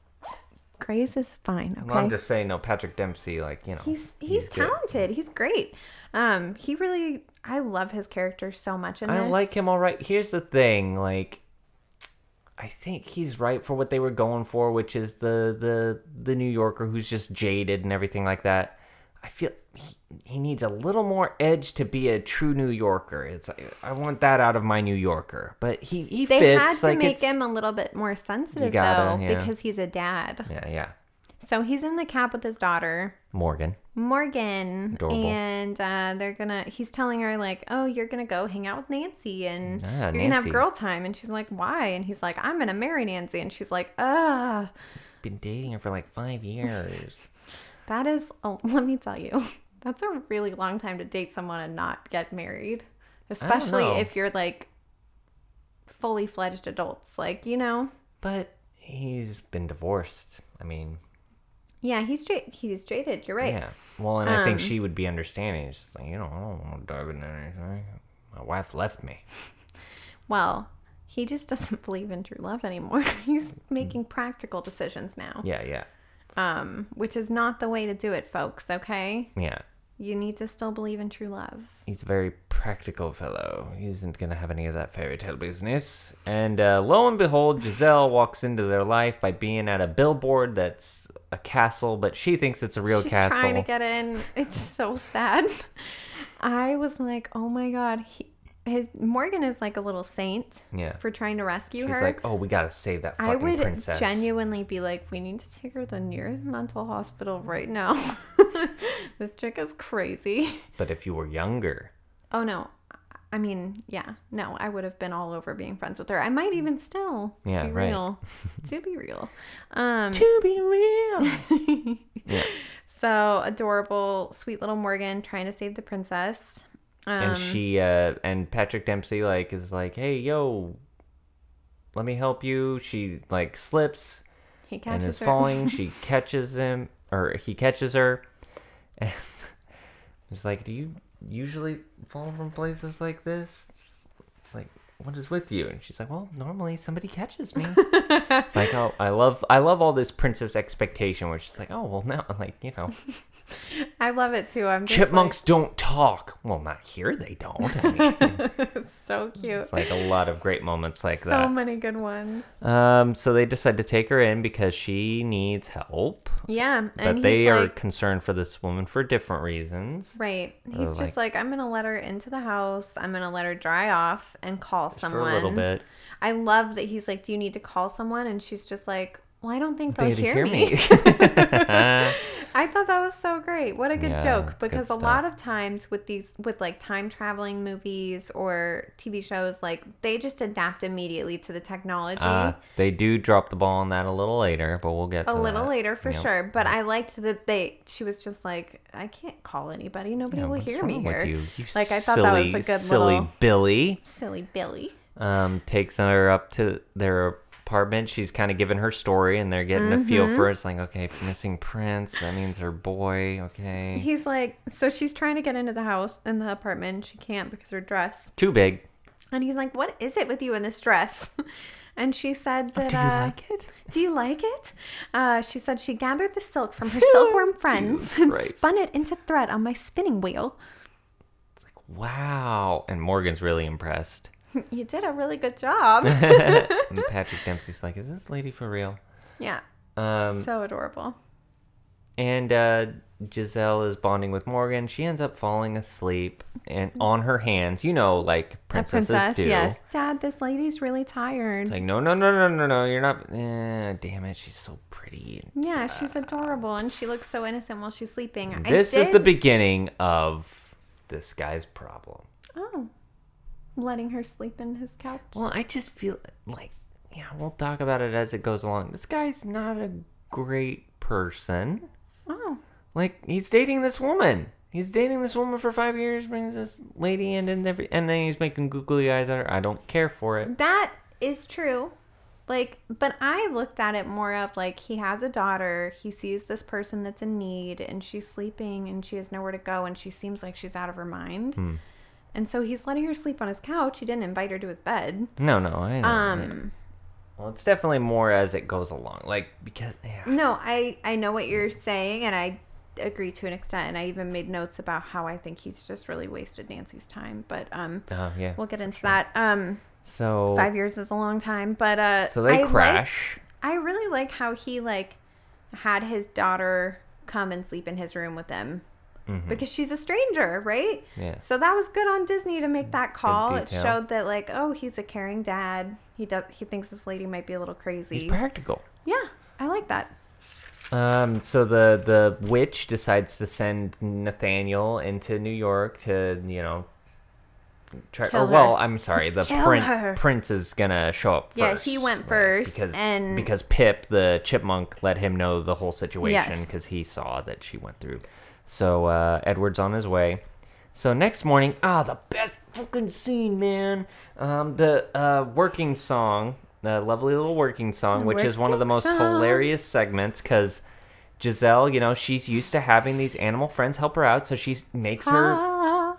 Grey's is fine. Okay. Well, I'm just saying, no, Patrick Dempsey, like, you know. He's he's, good. talented. He's great. Um, he really. I love his character so much in I this. like him all right. Here's the thing, like, I think he's right for what they were going for, which is the the the New Yorker who's just jaded and everything like that. I feel he, he needs a little more edge to be a true New Yorker. It's like, I want that out of my New Yorker, but he he They fits. had to like make it's, him a little bit more sensitive gotta, though, yeah. because he's a dad. Yeah, yeah. So he's in the cab with his daughter, Morgan. Morgan, Adorable. and uh, they're gonna. He's telling her like, "Oh, you're gonna go hang out with Nancy, and Ah, you're gonna Nancy. have girl time." And she's like, "Why?" And he's like, "I'm gonna marry Nancy." And she's like, "Ah, Been dating her for like five years. that is. Oh, let me tell you, that's a really long time to date someone and not get married, especially know. if you're like fully fledged adults. Like, you know." But he's been divorced. I mean, Yeah, he's j- he's jaded. You're right. yeah. Well, and I think Um, she would be understanding. It's just like, you know, I don't want to dive into anything. My wife left me. Well, he just doesn't believe in true love anymore. He's making practical decisions now. Yeah, yeah, Um, which is not the way to do it, folks, okay? yeah. You need to still believe in true love. He's a very practical fellow. He isn't going to have any of that fairy tale business. And uh, lo and behold, Giselle walks into their life by being at a billboard that's a castle, but she thinks it's a real She's castle. trying to get in. It's so sad. I was like, oh my god, he, his Morgan is like a little saint. Yeah. For trying to rescue She's her. like, oh, we gotta save that fucking I would princess. genuinely be like, we need to take her to the nearest mental hospital right now. This chick is crazy. But if you were younger, oh no. I mean, yeah, no, I would have been all over being friends with her. I might even still. To Yeah, be right. real. To be real. Um, to be real. Yeah. So adorable, sweet little Morgan trying to save the princess. Um, And she uh and Patrick Dempsey like is like, hey, yo, let me help you. She like slips he catches and is her. falling. She catches him, or he catches her, and it's like, do you usually fall from places like this? It's, it's like, what is with you? And she's like, well, normally somebody catches me. It's like, oh, I love I love all this princess expectation where she's like, oh, well, now, like, you know, I love it too. I'm just chipmunks don't talk. Well, not here, they don't. I mean, like, it's so cute. it's like a lot of great moments like So that. many good ones. Um, so they decide to take her in because she needs help, Yeah, but and they he's are like, concerned for this woman for different reasons. right. Uh, He's just like, I'm gonna let her into the house. I'm gonna let her dry off and call Just someone for a little bit. I love that he's like, do you need to call someone? And she's just like, well, I don't think they'll They'd hear, hear me. me. I thought that was so great. What a good Yeah, joke. it's good Because a stuff. lot of times with these, with like time traveling movies or T V shows, like they just adapt immediately to the technology. Uh, they do drop the ball on that a little later, but we'll get to a little that. later for Yep. sure. But I liked that they, she was just like, I can't call anybody. Nobody Yeah, will what's hear me wrong here. with you? You Like, I silly, thought that was a good silly little- Billy. Silly Billy. Um, takes her up to their apartment. She's kind of giving her story, and they're getting a feel Mm-hmm. for it. It's like, okay, missing prince. That means her boy. Okay, He's like, so she's trying to get into the house, in the apartment. She can't because her dress. too big. And he's like, what is it with you in this dress? And she said that, Do you uh, like it? do you like it? Uh, she said she gathered the silk from her silkworm friends Jesus and Christ. spun it into thread on my spinning wheel. Wow. And Morgan's really impressed. You did a really good job. And Patrick Dempsey's like, is this lady for real? Yeah. Um, So adorable. and uh, Giselle is bonding with Morgan. She ends up falling asleep and on her hands. You know, like A princesses princess, do. yes. Dad, this lady's really tired. It's like, no, no, no, no, no, no. You're not. Eh, damn it. She's so pretty. Yeah, she's adorable, and she looks so innocent while she's sleeping. I This is the did- beginning of this guy's problem. Oh, letting her sleep in his couch. Well, I just feel like, yeah, we'll talk about it as it goes along. This guy's not a great person. Oh, Like, he's dating this woman. He's dating this woman for five years, brings this lady in, and every, and then he's making googly eyes at her. I don't care for it. that is true. Like, but I looked at it more of like he has a daughter. He sees this person that's in need, and she's sleeping, and she has nowhere to go, and she seems like she's out of her mind. Hmm. And so he's letting her sleep on his couch. He didn't invite her to his bed. No, no, I know. Um, Well, it's definitely more as it goes along. Like, because, yeah. no, I I know what you're saying, and I agree to an extent. And I even made notes about how I think he's just really wasted Nancy's time. But um, Oh, yeah. we'll get into that. Um, So, five years is a long time, but uh, so they I like- crash. I really like how he like had his daughter come and sleep in his room with him Mhm. because she's a stranger, right? Yeah. So that was good on Disney to make that call. It detail. showed that like, oh, he's a caring dad. He does. He thinks this lady might be a little crazy. He's practical. Yeah, I like that. Um, so the the witch decides to send Nathaniel into New York to, you know, try. Kill or well, her. I'm sorry, the Kill prin- her. prince is gonna show up first. Yeah, he went first, because and- because Pip, the chipmunk, let him know the whole situation Yes. because he saw that she went through. So uh, Edward's on his way. So next morning, ah, the best fucking scene, man. Um, the uh, working song, the lovely little working song, The which is one of the working most song. hilarious segments because Giselle, you know, she's used to having these animal friends help her out, so she makes her. Ah.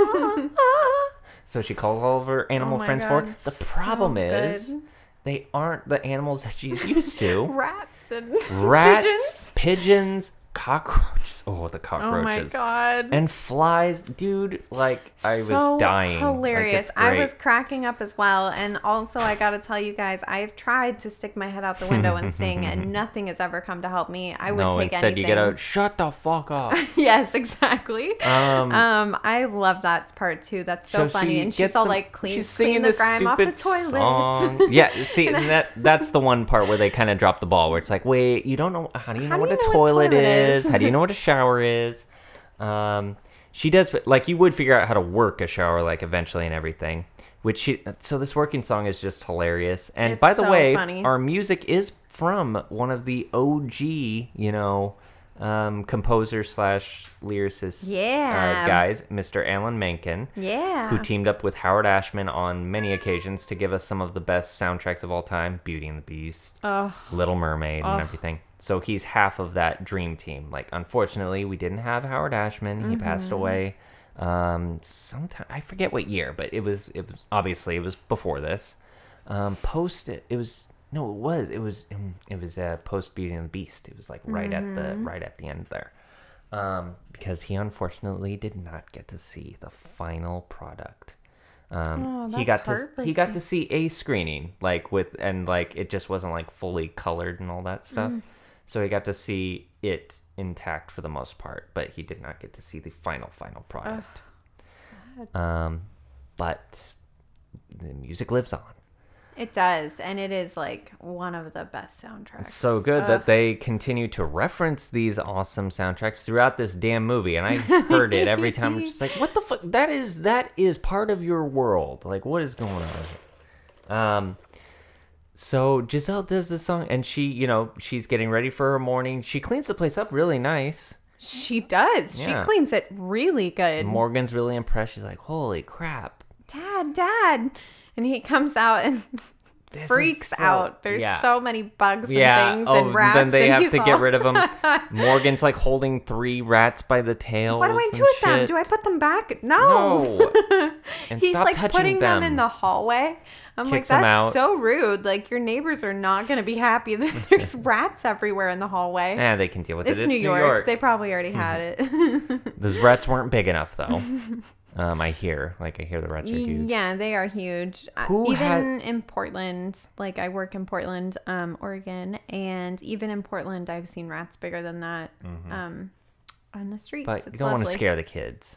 So she calls all of her animal Oh my friends God, for it. The so problem is, good. they aren't the animals that she's used to. Rats and Rats, pigeons. pigeons, cockroaches. Oh, the cockroaches. Oh my god. And flies, dude. Like I So was dying. hilarious. Like, I was cracking up as well. And also, I got to tell you guys, I've tried to stick my head out the window and sing, and nothing has ever come to help me. I would no, take instead anything. you get out. Shut the fuck up. Yes, exactly. Um, Um, I love that part too. That's so, so funny. she And she's gets all some- like, clean, she's clean singing the this grime off the stupid toilets. song. Yeah, see, and that that's the one part where they kind of drop the ball, where it's like, wait, you don't know. How do you know How do what you a know what toilet, toilet is? is? How do you know what a shower is? Um, she does like you would figure out how to work a shower like eventually and everything. Which she so this working song is just hilarious. And It's by the so way, funny. our music is from one of the O G, you know, um, composer slash lyricist Yeah. uh, guys, Mister Alan Menken. Yeah. Who teamed up with Howard Ashman on many occasions to give us some of the best soundtracks of all time, Beauty and the Beast, Oh, Little Mermaid, and Ugh. everything. So he's half of that dream team. Like, unfortunately, we didn't have Howard Ashman. He passed Mm-hmm. away um, sometime. I forget what year, but it was it was obviously it was before this. Um, post it. It was no, it was it was um, it was uh, post Beauty and the Beast. It was like right at the Mm-hmm. right at the end there. Um, because he unfortunately did not get to see the final product. Um, Oh, he that's got to he heartbreaking. got to see a screening, like with and like it just wasn't like fully colored and all that stuff. Mm. So he got to see it intact for the most part, but he did not get to see the final final product. Um, but the music lives on. it does, and it is like one of the best soundtracks. It's so good Ugh. that they continue to reference these awesome soundtracks throughout this damn movie, and I heard it every time. I'm just like, what the fuck? That is that is part of your world. Like, what is going on? Um. So Giselle does this song, and she, you know, she's getting ready for her morning. She cleans the place up really nice. She does. Yeah. She cleans it really good. Morgan's really impressed. She's like, "Holy crap!" Dad, Dad. And he comes out and This is freaks so- out. There's yeah. so many bugs and Yeah. things Oh, and rats. then they and have he's to all, get rid of them. Morgan's like holding three rats by the tail. What do I do with them? Do I put them back? No. No. And He's stop like touching putting them. them in the hallway. I'm like, Kicks them out. that's so rude. Like, your neighbors are not going to be happy that there's rats everywhere in the hallway. Eh, they can deal with it's, it. New, It's York. They probably already had it. Those rats weren't big enough, though. um, I hear, like, I hear the rats are huge. Yeah, they are huge. Uh, Who even had- in Portland, like I work in Portland, um, Oregon, and even in Portland, I've seen rats bigger than that um, on the streets. But it's you don't want to lovely. scare the kids.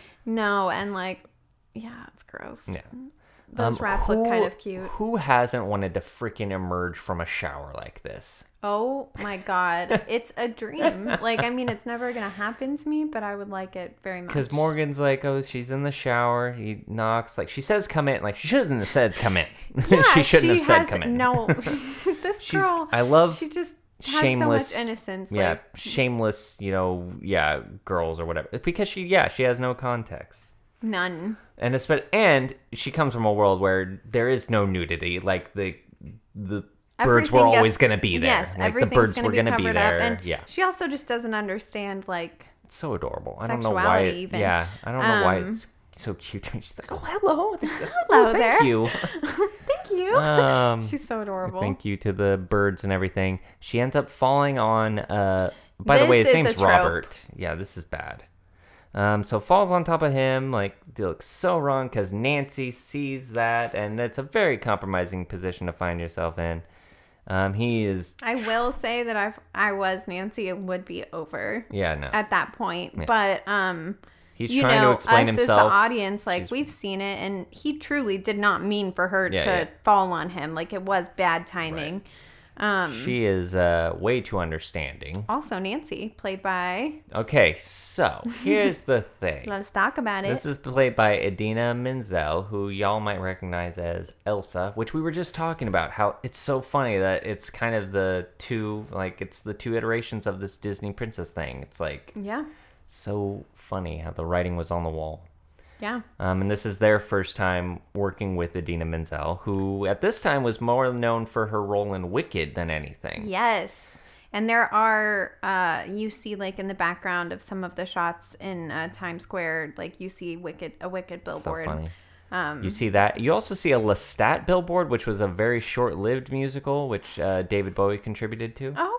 No, and like, yeah, it's gross. Yeah. Those Um, rats look kind who- of cute. Who hasn't wanted to freaking emerge from a shower like this? Oh my god, it's a dream. Like, I mean, it's never gonna happen to me, but I would like it very much. Because Morgan's like, oh, she's in the shower. He knocks. Like, she says, come in. Like, she shouldn't have said, come in. Yeah, she shouldn't she have said, has- come in. No, this She's, girl. I love she just has shameless, so much innocence. yeah, like, shameless, you know, yeah, girls or whatever. Because she, yeah, she has no context. none. And espe- and she comes from a world where there is no nudity. Like, the the birds were Everything gets- always going to be there. Yes, like, the everything's birds gonna were be going to be covered there. up, and yeah. she also just doesn't understand like It's so adorable. I don't know why. sexuality It, even. yeah, I don't know why Um, it's so cute. She's like, oh, hello. Hello oh, thank there. you. thank you. Um, She's so adorable. Thank you to the birds and everything. She ends up falling on. Uh, by the way, his This is name's a trope. Robert. Yeah, this is bad. Um, so falls on top of him. Like, it looks so wrong because Nancy sees that, and it's a very compromising position to find yourself in. Um, he is. I will say that if I was Nancy, it would be over Yeah, no. at that point. But um, He's you trying know, to explain us himself. as the audience, like She's- we've seen it, and he truly did not mean for her Yeah, to yeah. fall on him. Like, it was bad timing. Um, She is uh, way too understanding. also, Nancy, played by. Okay, so here's the thing. Let's talk about it. This is played by Idina Menzel, who y'all might recognize as Elsa, which we were just talking about. How it's so funny that it's kind of the two, like, it's the two iterations of this Disney princess thing. It's like yeah, so funny how the writing was on the wall. yeah. Um, and this is their first time working with Idina Menzel, who at this time was more known for her role in Wicked than anything. Yes. And there are, uh, you see, like, in the background of some of the shots in uh, Times Square, like, you see Wicked, a Wicked billboard. So funny. Um, You see that. You also see a Lestat billboard, which was a very short-lived musical, which uh, David Bowie contributed to. oh, cool.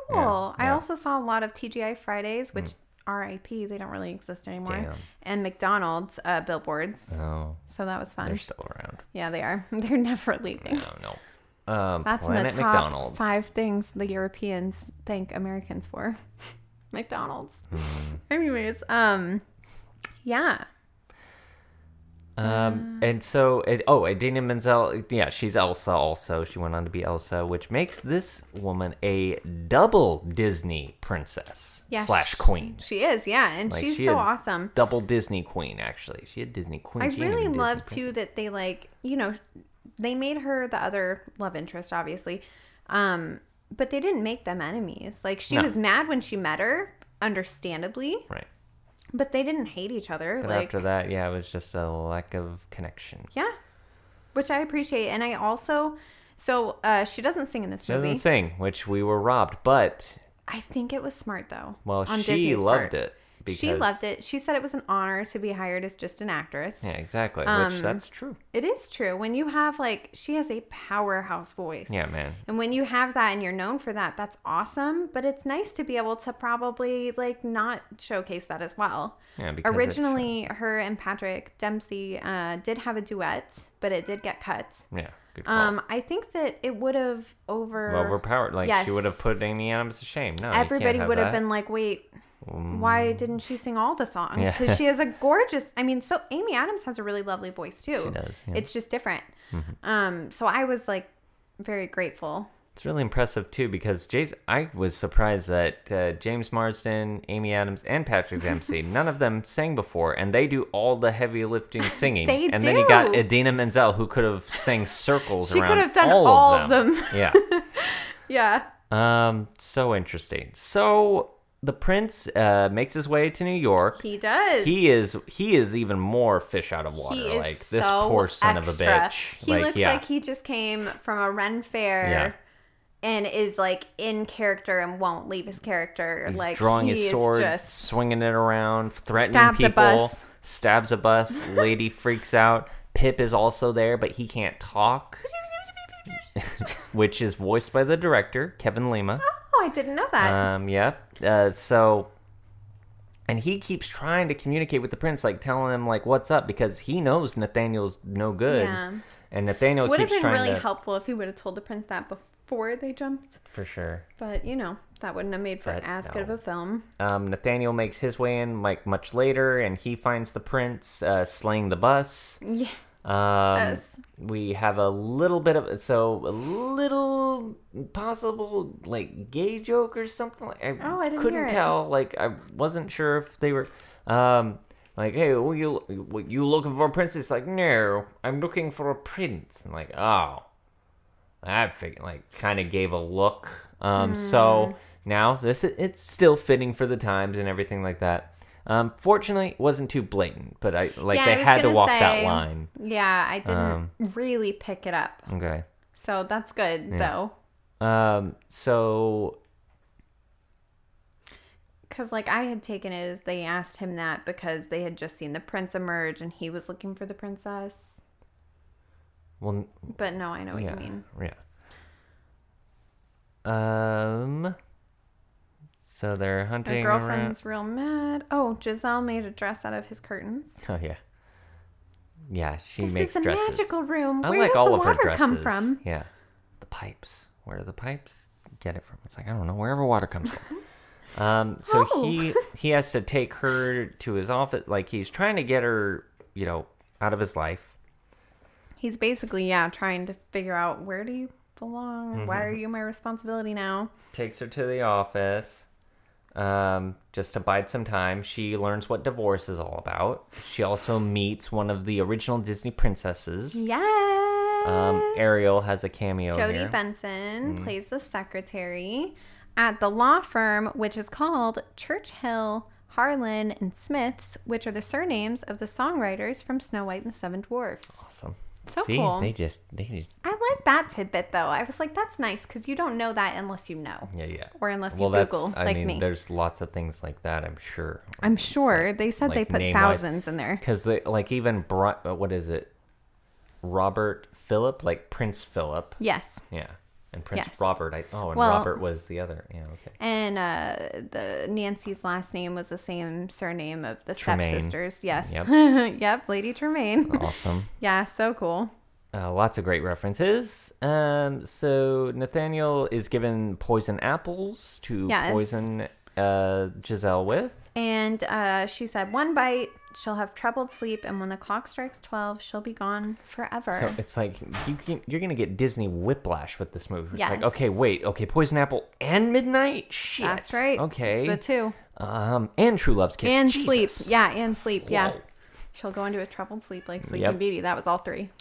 cool. Yeah, I yeah. also saw a lot of T G I Fridays, which R I P, they don't really exist anymore. Damn. And McDonald's uh, billboards. Oh, So that was fun. they're still around. Yeah, they are. They're never leaving. No, no. Um, That's in Planet the top McDonald's. five things the Europeans thank Americans for. McDonald's. Hmm. Anyways, um, yeah. Um, and so, it, oh, Idina Menzel, yeah, she's Elsa also. She went on to be Elsa, which makes this woman a double Disney princess Yeah, slash sh- queen. She is, yeah, and Like, she's she so had awesome. Double Disney queen, actually. She had Disney queen. I She ain't really even Disney love princess. too that they like, you know, they made her the other love interest, obviously, um, but they didn't make them enemies. Like she No. was mad when she met her, understandably, Right. but they didn't hate each other. But like after that, yeah, it was just a lack of connection. yeah, which I appreciate, and I also, so uh, she doesn't sing in this She movie. doesn't sing, which we were robbed, but, I think it was smart though. well, on she Disney's loved part. it. Because, She loved it. She said it was an honor to be hired as just an actress. Yeah, exactly, Um, which that's true. It is true. When you have like, she has a powerhouse voice. Yeah, man. And when you have that and you're known for that, that's awesome. But it's nice to be able to probably like not showcase that as well. Yeah, because it Originally, her and Patrick Dempsey uh, did have a duet, but it did get cut. shows. Yeah, good call. Um, I think that it would have over Overpowered. Like, Yes. she would have put Amy Adams to shame. No, everybody would have have been like, wait, why didn't she sing all the songs? Yeah. Because she has a gorgeous. I mean, so Amy Adams has a really lovely voice too. She does, yeah. It's just different. Um, so I was like very grateful. It's really impressive too, because Jason, I was surprised that uh, James Marsden, Amy Adams, and Patrick Dempsey, none of them sang before, and they do all the heavy lifting singing. They and then you got do. Idina Menzel, who could have sang circles She around could have done all, all of of them. them. Yeah. Yeah. Um. So interesting. So the prince uh, makes his way to New York. He does. He is he is even more fish out of water. He is like this so poor son of a extra. bitch. He like, looks yeah. like he just came from a Ren fair Yeah. and is like in character and won't leave his character. He's like drawing he his is sword, just swinging it around, threatening Stabs a people, bus. stabs a bus. Lady freaks out. Pip is also there, but he can't talk, which is voiced by the director, Kevin Lima. Oh, I didn't know that. Um, yeah. Uh, so, and he keeps trying to communicate with the prince, like telling him like what's up, because he knows Nathaniel's no good, Yeah. and Nathaniel Would have keeps been trying really to helpful if he would have told the prince that before they jumped. for sure. But you know, that wouldn't have made for But as good of no. a film. Um, Nathaniel makes his way in like much later, and he finds the prince uh, slaying the bus. Yeah. Um, Yes. We have a little bit of so a little possible like gay joke or something. Like, I, Oh, I didn't couldn't hear it. tell. Like I wasn't sure if they were um like, hey, well, you what, you looking for a princess? Like, no, I'm looking for a prince. And like, oh, I figured like kind of gave a look. Um, Hmm. so now this it's still fitting for the times and everything like that. Um, fortunately, it wasn't too blatant, but I like Yeah, I they was had to gonna walk that say- line. Yeah, I didn't Um, really pick it up. Okay. So that's good though. Um. So Because, like, I had taken it as they asked him that because they had just seen the prince emerge and he was looking for the princess. well, But no, I know what yeah, you mean. yeah. Um. So they're Their hunting girlfriend's real mad. Oh, Giselle made a dress out of his curtains. around. Oh yeah. Yeah, she This makes is a dresses. magical room. I Where like does all the of her water dresses. come from? Yeah. The pipes. Where do the pipes get it from? It's like I don't know. Wherever water comes from. Um. So Oh. he he has to take her to his office. Like he's trying to get her, you know, out of his life. He's basically, yeah, trying to figure out where do you belong? Why Mm-hmm. are you my responsibility now? Takes her to the office um, just to bide some time. She learns what divorce is all about. She also meets one of the original Disney princesses. Yes. Um, Ariel has a cameo Jodie here. Benson plays the secretary at the law firm, which is called Churchill, Harlan, and Smiths, which are the surnames of the songwriters from Snow White and the Seven Dwarfs. Awesome. So See, cool. they just, they just, I like that tidbit, though. I was like, that's nice, because you don't know that unless you know. yeah, yeah. Or unless you well, that's, Google, I like mean, me. there's lots of things like that, I'm sure. I'm sure. They said they like, put name-wise. thousands in there. Because they, like, even, Bri- uh, what is it? Robert Phillip, like Prince Philip. Yes. Yeah. And Prince Yes. Robert. I, oh, and Well- Robert was the other. Yeah, okay. And uh, the Nancy's last name was the same surname of the Tremaine. stepsisters. Yes. Yep. Yep, Lady Tremaine. Awesome. Yeah, so cool. Uh, lots of great references. Um, so Nathaniel is given poison apples to Yes. poison uh, Giselle with. And uh, she said, one bite, she'll have troubled sleep, and when the clock strikes twelve, she'll be gone forever. So it's like you can, you're gonna get Disney whiplash with this movie. It's like, Yes. okay, wait, okay, poison apple and midnight. Shit, That's right. Okay, It's the two. um, and True Love's Kiss And Jesus. sleep. Yeah, and sleep. Yeah. Whoa. She'll go into a troubled sleep like Sleeping Yep. Beauty. That was all three.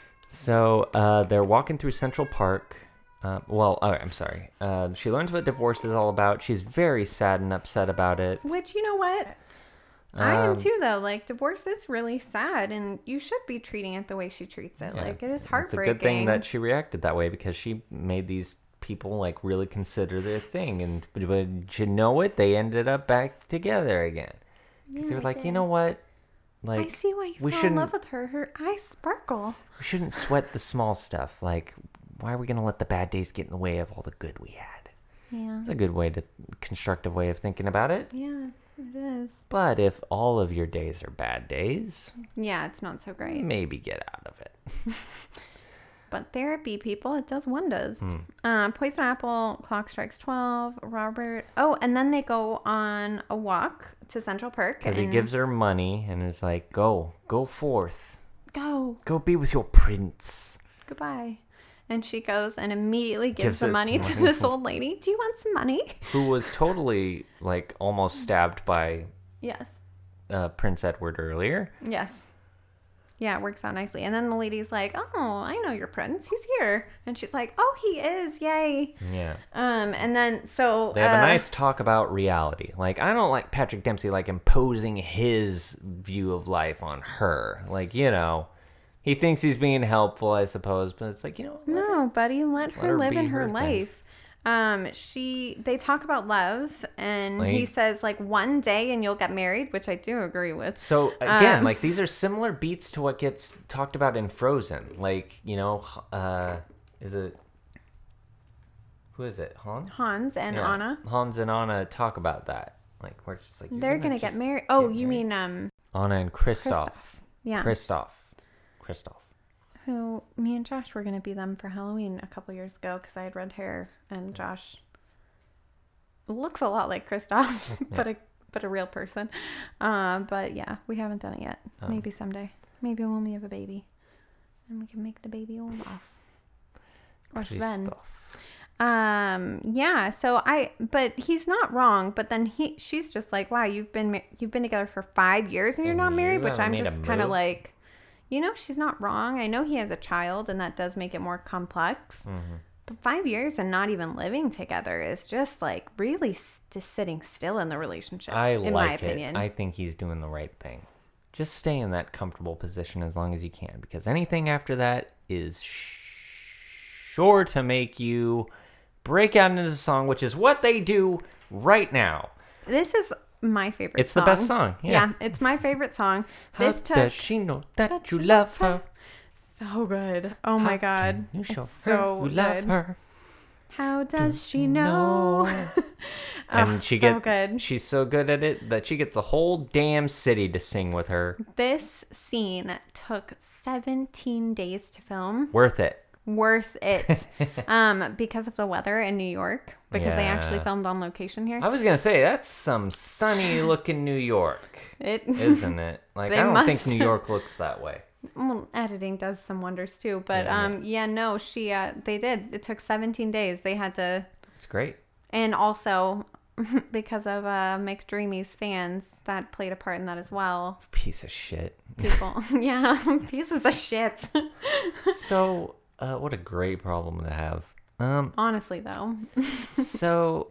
So uh, they're walking through Central Park. Uh, well, oh, I'm sorry. Um, she learns what divorce is all about. She's very sad and upset about it. Which, you know what? I am Um, too, though. Like, divorce is really sad, and you should be treating it the way she treats it. Yeah. Like, it is It's a heartbreaking. good thing that she reacted that way because she made these people like really consider their thing, and but, but you know it, they ended up back together again because they were like, you know what, I like see why you we fell in shouldn't love with her. Her eyes sparkle. we shouldn't sweat the small stuff. Like, why are we gonna let the bad days get in the way of all the good we had? Yeah. It's a good way to constructive way of thinking about it. Yeah, it is. But if all of your days are bad days, Yeah, it's not so great. maybe get out of it. But therapy, people, it does wonders. Hmm. Um, Poison Apple, clock strikes twelve, Robert. Oh, and then they go on a walk to Central Park. Because he and- gives her money and is like, go, go forth. Go. Go be with your prince. Goodbye. And she goes and immediately gives, Gives the it money to money. this old lady. Do you want some money? Who was totally, like, almost stabbed by Yes. uh, Prince Edward earlier. Yes. Yeah, it works out nicely. And then the lady's like, oh, I know your prince. He's here. And she's like, oh, he is. Yay. Yeah. Um, and then, so... They have uh, a nice talk about reality. Like, I don't like Patrick Dempsey, like, imposing his view of life on her. Like, you know, he thinks he's being helpful, I suppose, but it's like, you know... let her- No, buddy, let her her live be in her, her thing. life. Um, she, they talk about love, and he Like- says, like, one day and you'll get married, which I do agree with. So, again, Um, like, these are similar beats to what gets talked about in Frozen. Like, you know, uh, is it... Who is it? Hans? Hans and Yeah. Anna, Hans and Anna talk about that. Like, we're just like... you're they're gonna, get just married. Oh, get you married. mean, um, Anna and Kristoff. Kristoff. Yeah. Kristoff. Kristoff. Who, me and Josh were gonna be them for Halloween a couple years ago, because I had red hair, and Josh looks a lot like Kristoff, but a, but a real person. Um, but yeah, we haven't done it yet. Oh. Maybe someday. Maybe when we have a baby. And we can make the baby Olaf. Or Sven. Kristoff. Um, yeah, so I, but he's not wrong, but then he, she's just like, wow, you've been, ma- you've been together for five years and you're And not married, you which haven't I'm made a just kind of move? like, you know, she's not wrong. I know he has a child and that does make it more complex, Mm-hmm. but five years and not even living together is just like really st- sitting still in the relationship, I in like my it. opinion. I think he's doing the right thing. Just stay in that comfortable position as long as you can, because anything after that is sh- sure to make you break out into song, which is what they do right now. This is my favorite It's song. the best song. Yeah. it's my favorite song. How This took does she know that you love her? so good. Oh my How god. can you show It's her so you love good. her? How does she know? And Oh, she so gets good. she's so good at it that she gets the whole damn city to sing with her. This scene took seventeen days to film. Worth it. Worth it. um, because of the weather in New York. Because they actually Yeah. filmed on location here. I was gonna say that's some sunny looking New York, It isn't it? Like They I don't must- think New York looks that way. well, editing does some wonders too. But Yeah, um yeah, no, she uh they did. It took seventeen days. They had to, It's great. and also because of uh McDreamy's fans, that played a part in that as well. Piece of shit. People yeah, pieces of shit. So, uh, what a great problem to have. Um, Honestly though. so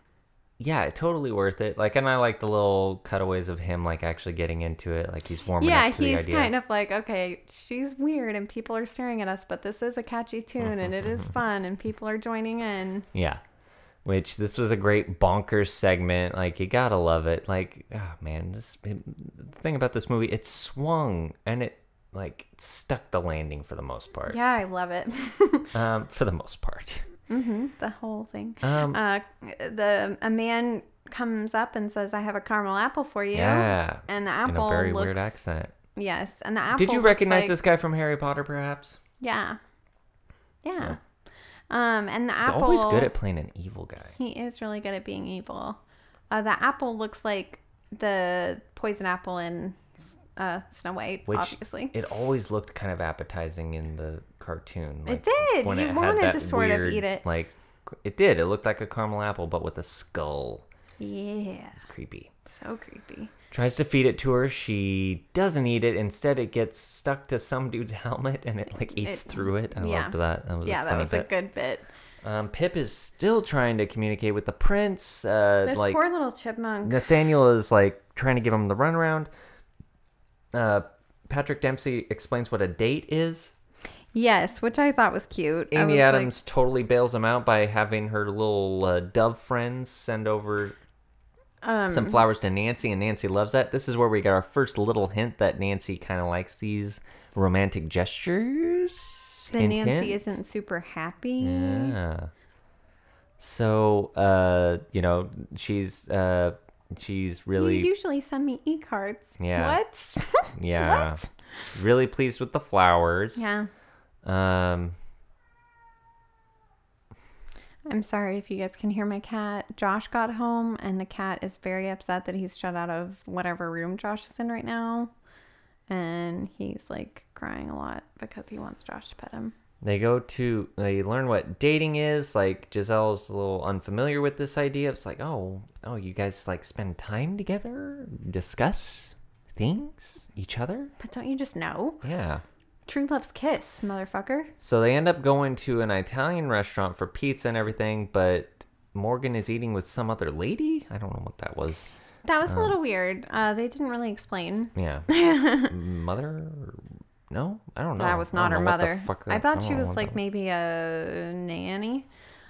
yeah, totally worth it. Like, and I like the little cutaways of him like actually getting into it, like he's warming Yeah, up to the he's idea. kind of like, okay, she's weird and people are staring at us, but this is a catchy tune and it is fun and people are joining in. Yeah. Which this was a great bonkers segment. Like you gotta love it. Like, oh man, this it, the thing about this movie, it swung and it like stuck the landing for the most part. Yeah, I love it. Um, for the most part. Mm-hmm. The whole thing. Um, uh, the a man comes up and says, "I have a caramel apple for you." yeah. And the apple in a very looks, weird accent. Yes, and the apple. Did you looks recognize like, this guy from Harry Potter, perhaps? Yeah. Yeah. Um, and the He's apple. always good at playing an evil guy. He is really good at being evil. Uh, the apple looks like the poison apple in uh, Snow White, Which obviously. it always looked kind of appetizing in the cartoon. Like, It did. when You it had wanted that to sort of weird, eat it. Like, it did. It looked like a caramel apple, but with a skull. Yeah. It's creepy. So creepy. Tries to feed it to her. She doesn't eat it. Instead, it gets stuck to some dude's helmet, and it like eats It- through it. I yeah. loved that. That was Yeah, a that fun was a bit. good bit. Um, Pip is still trying to communicate with the prince. Uh, This like poor little chipmunk. Nathaniel is like trying to give him the runaround. Uh, Patrick Dempsey explains what a date is. Yes, which I thought was cute. I Amy was Adams totally bails him out by having her little uh, dove friends send over like, um, some flowers to Nancy, and Nancy loves that. This is where we get our first little hint that Nancy kind of likes these romantic gestures. that Hint, Nancy hint. isn't super happy. Yeah. So, uh, you know, she's uh, she's really You usually send me e-cards. Yeah. What? yeah, What? she's really pleased with the flowers. Yeah. Um, I'm sorry if you guys can hear my cat. Josh got home and the cat is very upset that he's shut out of whatever room Josh is in right now. And he's like crying a lot because he wants Josh to pet him. they go to they learn what dating is. Like Giselle's a little unfamiliar with this idea. It's like, oh, oh, you guys like spend time together, discuss things, each other. But don't you just know? Yeah. True love's kiss, motherfucker. So they end up going to an Italian restaurant for pizza and everything, but Morgan is eating with some other lady. I don't know what that was. That was a little weird. Uh, they didn't really explain. Yeah. Mother? No, I don't know. That was I not don't her know what the mother. fuck I that- thought don't she know was what like that maybe a nanny.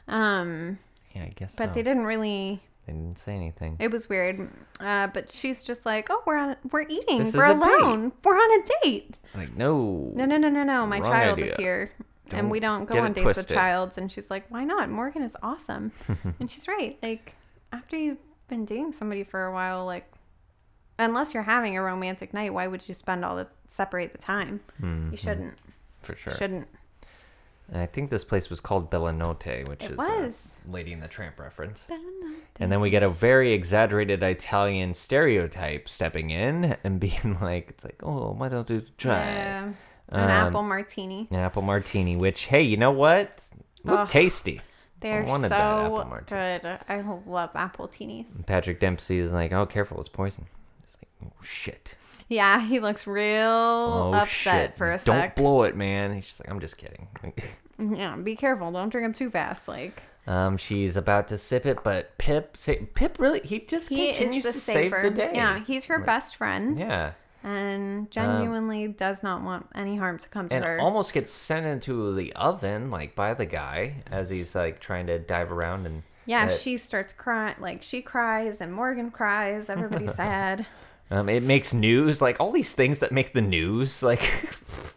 Um, Yeah, I guess but so. they didn't really. They didn't say anything. It was weird. Uh, but she's just like, oh, we're on, we're eating, This is we're a date." alone, we're on a date. It's like, no. No, no, no, no, no. My Wrong child idea. is here, Don't and we don't go get on it dates with twisted. childs. And she's like, why not? Morgan is awesome, and she's right. Like after you've been dating somebody for a while, like unless you're having a romantic night, why would you spend all the separate the time? Mhm. You shouldn't. For sure. Shouldn't. And I think this place was called Bellanotte, which It is was. a Lady in the Tramp reference. Bellanotte. And then we get a very exaggerated Italian stereotype stepping in and being like, it's like, oh, why don't you try Yeah. An Um, apple martini. an apple martini? Which, hey, you know what? Look Ugh. tasty. They're wanted that apple so martini. good. I love apple teenies. And Patrick Dempsey is like, oh, careful, it's poison. It's like, oh, shit. Yeah, he looks real Oh, upset shit. for a Don't sec. blow it, man. He's just like, I'm just kidding. Yeah, be careful. Don't drink them too fast. Like um, she's about to sip it, but Pip, say, Pip really, he just he continues is the to save safer. the day. Yeah, he's her Like, best friend, Yeah. and genuinely does not want any harm to come to And her. almost gets sent into the oven, like, by the guy as he's, like, trying to dive around and... yeah, uh, she starts crying. Like she cries, and Morgan cries. Everybody's sad. Um, it makes news, like, all these things that make the news, like,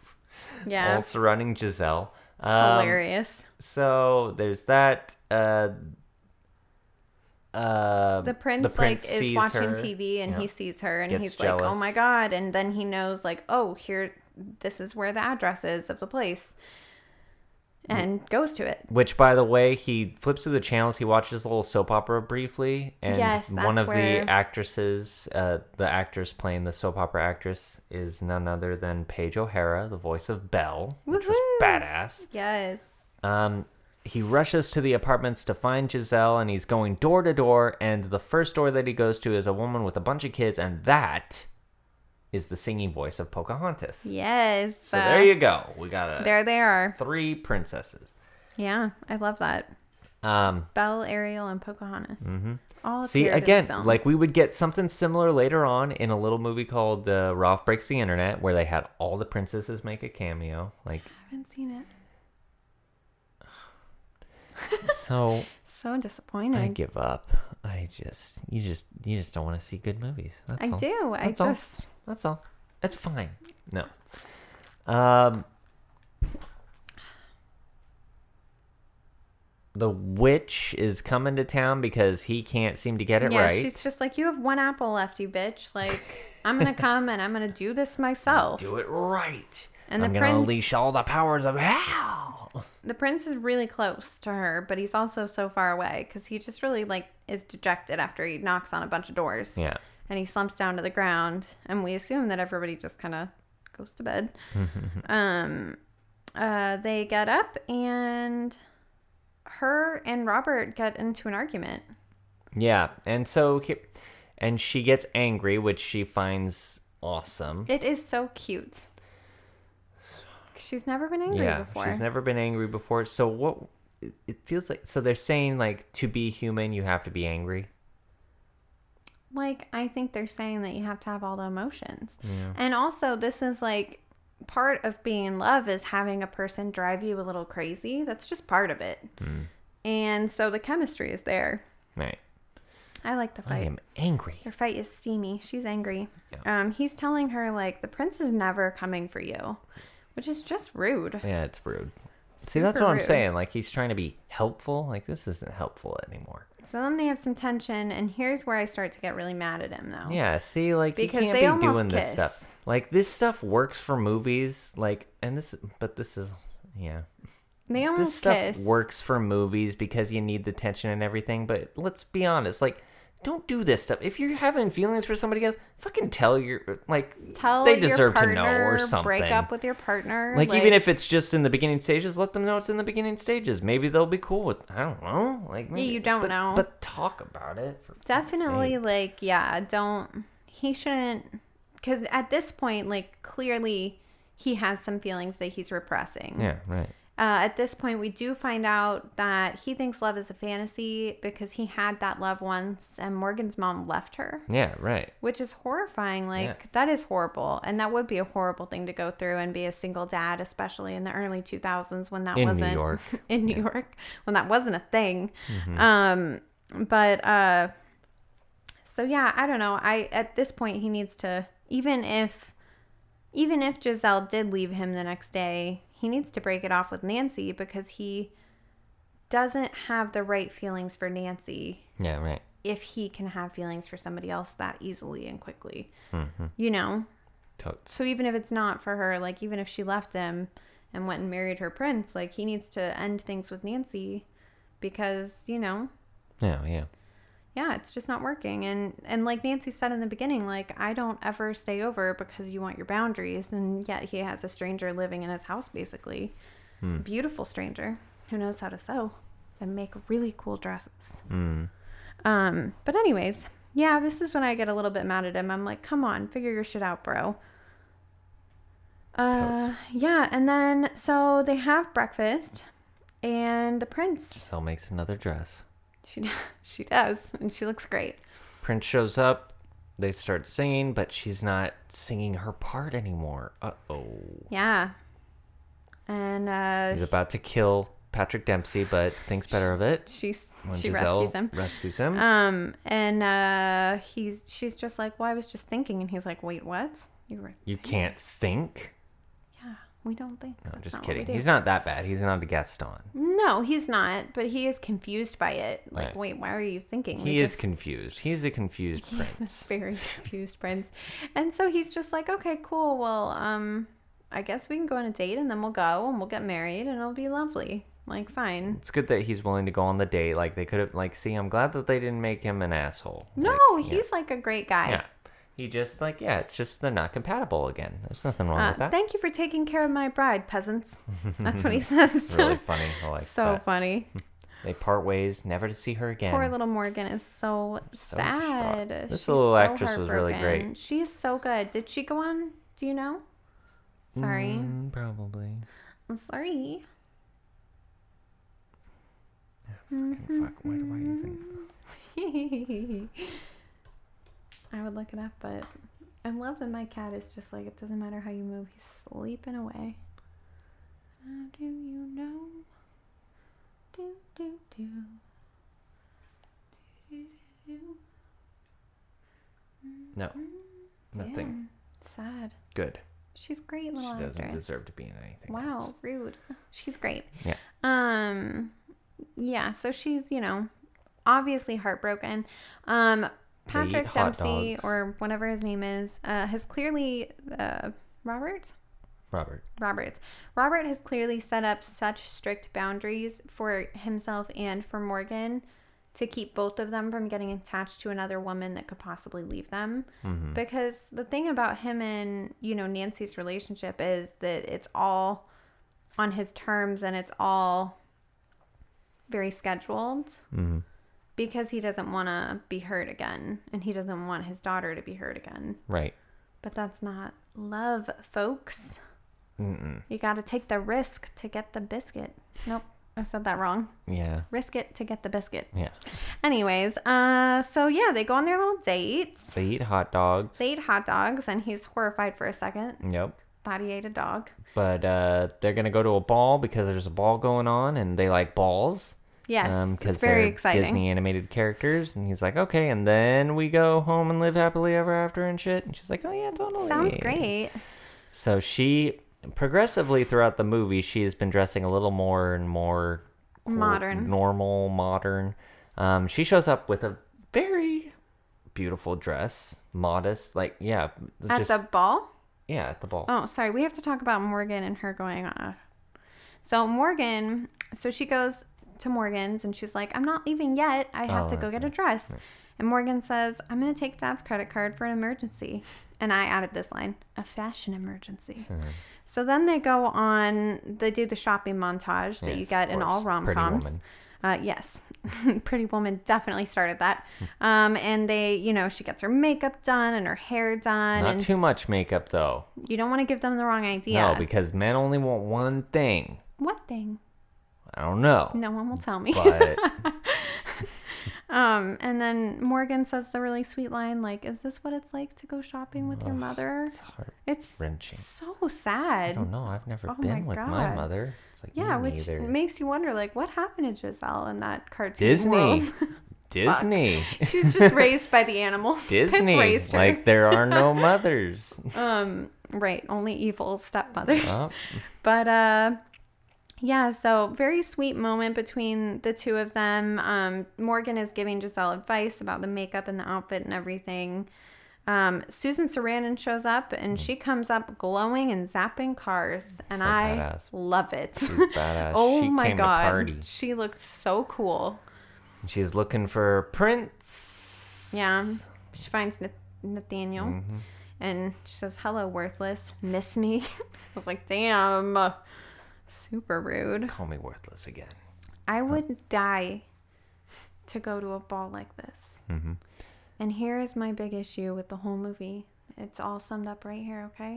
Yeah, all surrounding Giselle. Um, hilarious. So, there's that. Uh, uh, The prince, like is sees watching her, T V and yeah. he sees her and Gets he's like, "Oh jealous. my god!" And then he knows, like, "Oh, here, this is where the address is of the place," and goes to it. Which, by the way, he flips through the channels. He watches a little soap opera briefly, and Yes, one that's of where- the actresses, uh, the actress playing the soap opera actress, is none other than Paige O'Hara, the voice of Belle, which was Woohoo! badass. Yes. Um, he rushes to the apartments to find Giselle, and he's going door to door. And the first door that he goes to is a woman with a bunch of kids, and that is the singing voice of Pocahontas. Yes. So uh, there you go. We got a There they are. three princesses. Yeah, I love that. Um. Belle, Ariel, and Pocahontas. mhm. All See, appeared in the again, film. like we would get something similar later on in a little movie called uh, Ralph Breaks the Internet, where they had all the princesses make a cameo. Like, I haven't seen it. so So disappointed. I give up. I just, you just, you just don't want to see good movies. That's I all. do. I That's all. just. That's all. It's fine. No. Um. the witch is coming to town because he can't seem to get it yeah, right. she's just like, you have one apple left, you bitch. Like, I'm going to come and I'm going to do this myself. Do it right. And I'm the going to prince- unleash all the powers of hell. The prince is really close to her, but he's also so far away because he just really, like, is dejected after he knocks on a bunch of doors. Yeah. And he slumps down to the ground, and we assume that everybody just kind of goes to bed. um, uh, they get up, and her and Robert get into an argument. Yeah, and so, he- and she gets angry, which she finds awesome. It is so cute. She's never been angry Yeah, before. she's never been angry before. So what? It it feels like so they're saying like to be human, you have to be angry. Like, I think they're saying that you have to have all the emotions. Yeah. And also, this is like part of being in love is having a person drive you a little crazy. That's just part of it. Mm. And so the chemistry is there. Right. I like the I fight. am angry. Their fight is steamy. She's angry. Yeah. Um, he's telling her, like, the prince is never coming for you, which is just rude. Yeah, it's rude. See, that's Super what I'm rude. saying. Like he's trying to be helpful. Like this isn't helpful anymore. So then they have some tension, and here's where I start to get really mad at him, though. Yeah. See, like Because you they can't be almost doing this kiss. stuff. Like this stuff works for movies. Like, and this, but this is, yeah. They almost This stuff kiss. works for movies because you need the tension and everything. But let's be honest, like, don't do this stuff. If you're having feelings for somebody else, fucking tell your like. Tell they your deserve partner, to know or something. break up with your partner. Like, even if it's just in the beginning stages, let them know it's in the beginning stages. Maybe they'll be cool with. I don't know. Like, maybe, you don't but, know. but talk about it. For Definitely, sake. like, yeah, don't. He shouldn't. Because at this point, like, clearly he has some feelings that he's repressing. Yeah. Right. Uh, at this point, we do find out that he thinks love is a fantasy because he had that love once and Morgan's mom left her, Yeah. Right. which is horrifying. Like, Yeah. that is horrible. And that would be a horrible thing to go through and be a single dad, especially in the early two thousands when that In New wasn't York. in New Yeah. York, when that wasn't a thing. Mhm. Um, but, uh, so yeah, I don't know. I, at this point, he needs to, even if, even if Giselle did leave him the next day, he needs to break it off with Nancy because he doesn't have the right feelings for Nancy Yeah. Right. if he can have feelings for somebody else that easily and quickly. Mm-hmm. You know? Totes. So even if it's not for her, like even if she left him and went and married her prince, like he needs to end things with Nancy because, you know, Yeah. Yeah. yeah, it's just not working. And and like Nancy said in the beginning, like, I don't ever stay over because you want your boundaries. And yet he has a stranger living in his house, basically. Hmm. Beautiful stranger who knows how to sew and make really cool dresses. Mm. Um, but anyways, yeah, this is when I get a little bit mad at him. I'm like, come on, figure your shit out, bro. Uh, Totes. yeah, and then so they have breakfast, and the prince, Giselle makes another dress. she she does, and she looks great. Prince shows up. They start singing, but she's not singing her part anymore. Uh oh. Yeah, and uh, He's about to kill Patrick Dempsey, but thinks better of it. she's When she Giselle rescues him. Rescues him. Um, and uh, he's she's just like, well, I was just thinking, and he's like, wait, what? You were you can't think. Yeah, we don't think. No, That's just not what we kidding. do. He's not that bad. He's not a Gaston. No, he's not, but he is confused by it. Like, Right. wait, why are you thinking? He We is just- confused. He's a confused He's a prince. very confused prince. And so he's just like, okay, cool. Well, um, I guess we can go on a date and then we'll go and we'll get married and it'll be lovely. Like, fine. It's good that he's willing to go on the date. Like they could have. Like, see, I'm glad that they didn't make him an asshole. No, Like, yeah. he's like a great guy. Yeah. He just like yeah. It's just they're not compatible again. There's nothing wrong Uh, with that. thank you for taking care of my bride, peasants. That's what he says. It's to really him. funny. I like So that. funny. They part ways, never to see her again. Poor little Morgan is so, So sad. distraught. This She's little so actress was really heartbroken. great. She's so good. Did she go on? Do you know? Sorry. Mm, probably. I'm sorry. Fucking fuck. Why do I even? I would look it up, but I love that my cat is just like, it doesn't matter how you move, he's sleeping away. How do you know? Do, do, do. Do, do, do. No. Nothing. Damn, sad. Good. She's great, She little doesn't actress. deserve to be in anything. Wow, else. rude. She's great. Yeah. Um, yeah, so she's, you know, obviously heartbroken. Um, Patrick Dempsey, or whatever his name is, uh, has clearly, uh, Robert? Robert. Robert. Robert has clearly set up such strict boundaries for himself and for Morgan to keep both of them from getting attached to another woman that could possibly leave them. Mm-hmm. Because the thing about him and, you know, Nancy's relationship is that it's all on his terms and it's all very scheduled. Mm-hmm. Because he doesn't want to be hurt again. And he doesn't want his daughter to be hurt again. Right. But that's not love, folks. Mm-mm. You got to take the risk to get the biscuit. Nope, I said that wrong. Yeah. Risk it to get the biscuit. Yeah. Anyways, uh, so yeah, they go on their little dates. They eat hot dogs. They eat hot dogs, and he's horrified for a second. Yep. Thought he ate a dog. But uh, they're going to go to a ball because there's a ball going on, and they like balls. Yes, um, it's very they're exciting. Disney animated characters. And he's like, okay, and then we go home and live happily ever after and shit. And she's like, oh, yeah, totally. Sounds great. So she... Progressively throughout the movie, she has been dressing a little more and more modern, normal, modern. Um, she shows up with a very beautiful dress, modest, like yeah, at just, the ball. Yeah, at the ball. Oh, sorry, we have to talk about Morgan and her going on. So Morgan, so she goes to Morgan's and she's like, "I'm not leaving yet. I have oh, to go get right. a dress." Right. And Morgan says, "I'm going to take Dad's credit card for an emergency." And I added this line, "a fashion emergency." Mm-hmm. So then they go on, they do the shopping montage that yes, you get in all rom-coms. Uh, yes. Pretty Woman definitely started that. um, and they, you know, she gets her makeup done and her hair done. Not and too much makeup, though. You don't want to give them the wrong idea. No, because men only want one thing. What thing? I don't know. No one will tell me. But... Um, and then Morgan says the really sweet line, like, "Is this what it's like to go shopping with oh, your mother?" It's heart It's wrenching. so sad. I don't know. I've never Oh been my with God. my mother. It's like, Yeah, me which neither. makes you wonder, like, what happened to Giselle in that cartoon Disney. world? Disney. She's just raised by the animals. Disney. Raised her. Like there are no mothers. Um, right. Only evil stepmothers. Oh. But, uh, yeah, so very sweet moment between the two of them. Um, Morgan is giving Giselle advice about the makeup and the outfit and everything. Um, Susan Sarandon shows up and she comes up glowing and zapping cars, and So I badass. love it. She's badass. Oh she my came god, to party. she looked so cool. She's looking for Prince. Yeah, she finds Nath- Nathaniel, Mm-hmm. and she says, "Hello, worthless. Miss me?" I was like, "Damn, super rude." Call me worthless again. I would die to go to a ball like this. Mm-hmm. And here is my big issue with the whole movie. It's all summed up right here, okay?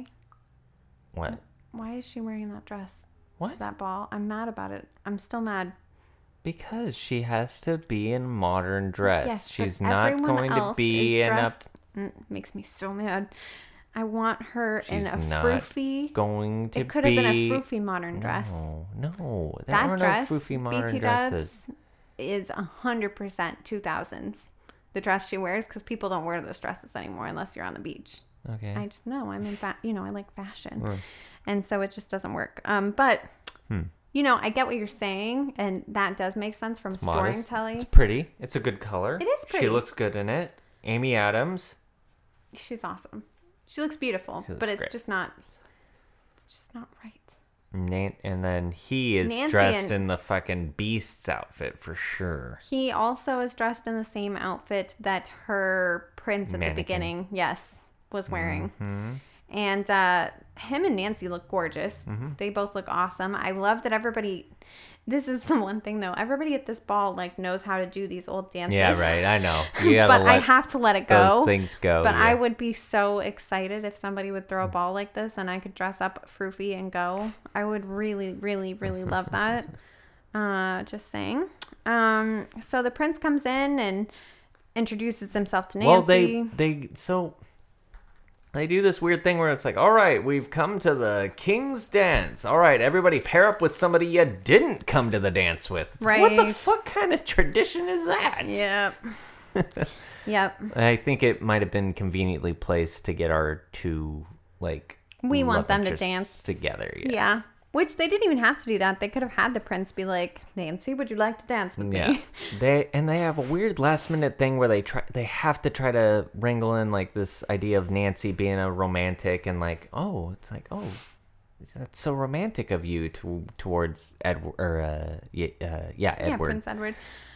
What? Why is she wearing that dress What? to that ball? I'm mad about it. I'm still mad. Because she has to be in modern dress. Yes, She's but not everyone going to else be is in a. dressed- Mm, makes me so mad. I want her in She's a not froofy. Going to It could have been a be- froofy modern dress. No, no. There That are dress, no foofy modern B T dresses. Dubs, is one hundred percent two thousands. The dress she wears, because people don't wear those dresses anymore unless you're on the beach. Okay. I just know. I'm in fa- you know, I like fashion. Mm. And so it just doesn't work. Um, but, Hmm. you know, I get what you're saying, and that does make sense from It's modest. storytelling. It's pretty. It's a good color. It is pretty. She looks good in it. Amy Adams. She's awesome. She looks beautiful, She looks but it's great. just not, it's just not right. Nan- and then he is Nancy dressed and- in the fucking Beast's outfit for sure. He also is dressed in the same outfit that her prince at Mannequin. the beginning, yes, was wearing. Hmm. And uh, him and Nancy look gorgeous. Mm-hmm. They both look awesome. I love that everybody. This is the one thing though. Everybody at this ball like knows how to do these old dances. Yeah, right. I know. You gotta but let I have to let it go. those things go. But yeah. I would be so excited if somebody would throw a ball like this and I could dress up froofy and go. I would really, really, really love that. Uh, just saying. Um, so the prince comes in and introduces himself to Nancy. Well, they they so they do this weird thing where it's like, all right, we've come to the king's dance. All right, everybody pair up with somebody you didn't come to the dance with. It's like, what the Right. fuck kind of tradition is that? Yep. Yep. I think it might have been conveniently placed to get our two like We want love them to interests dance. together. Yeah. Yeah. Which they didn't even have to do that. They could have had the prince be like, Nancy, would you like to dance with Yeah, me? they and they have a weird last minute thing where they try they have to try to wrangle in like this idea of Nancy being a romantic and like, oh, it's like, oh, that's so romantic of you to towards Edward or uh, yeah, uh, yeah, Edward. Yeah, Prince Edward.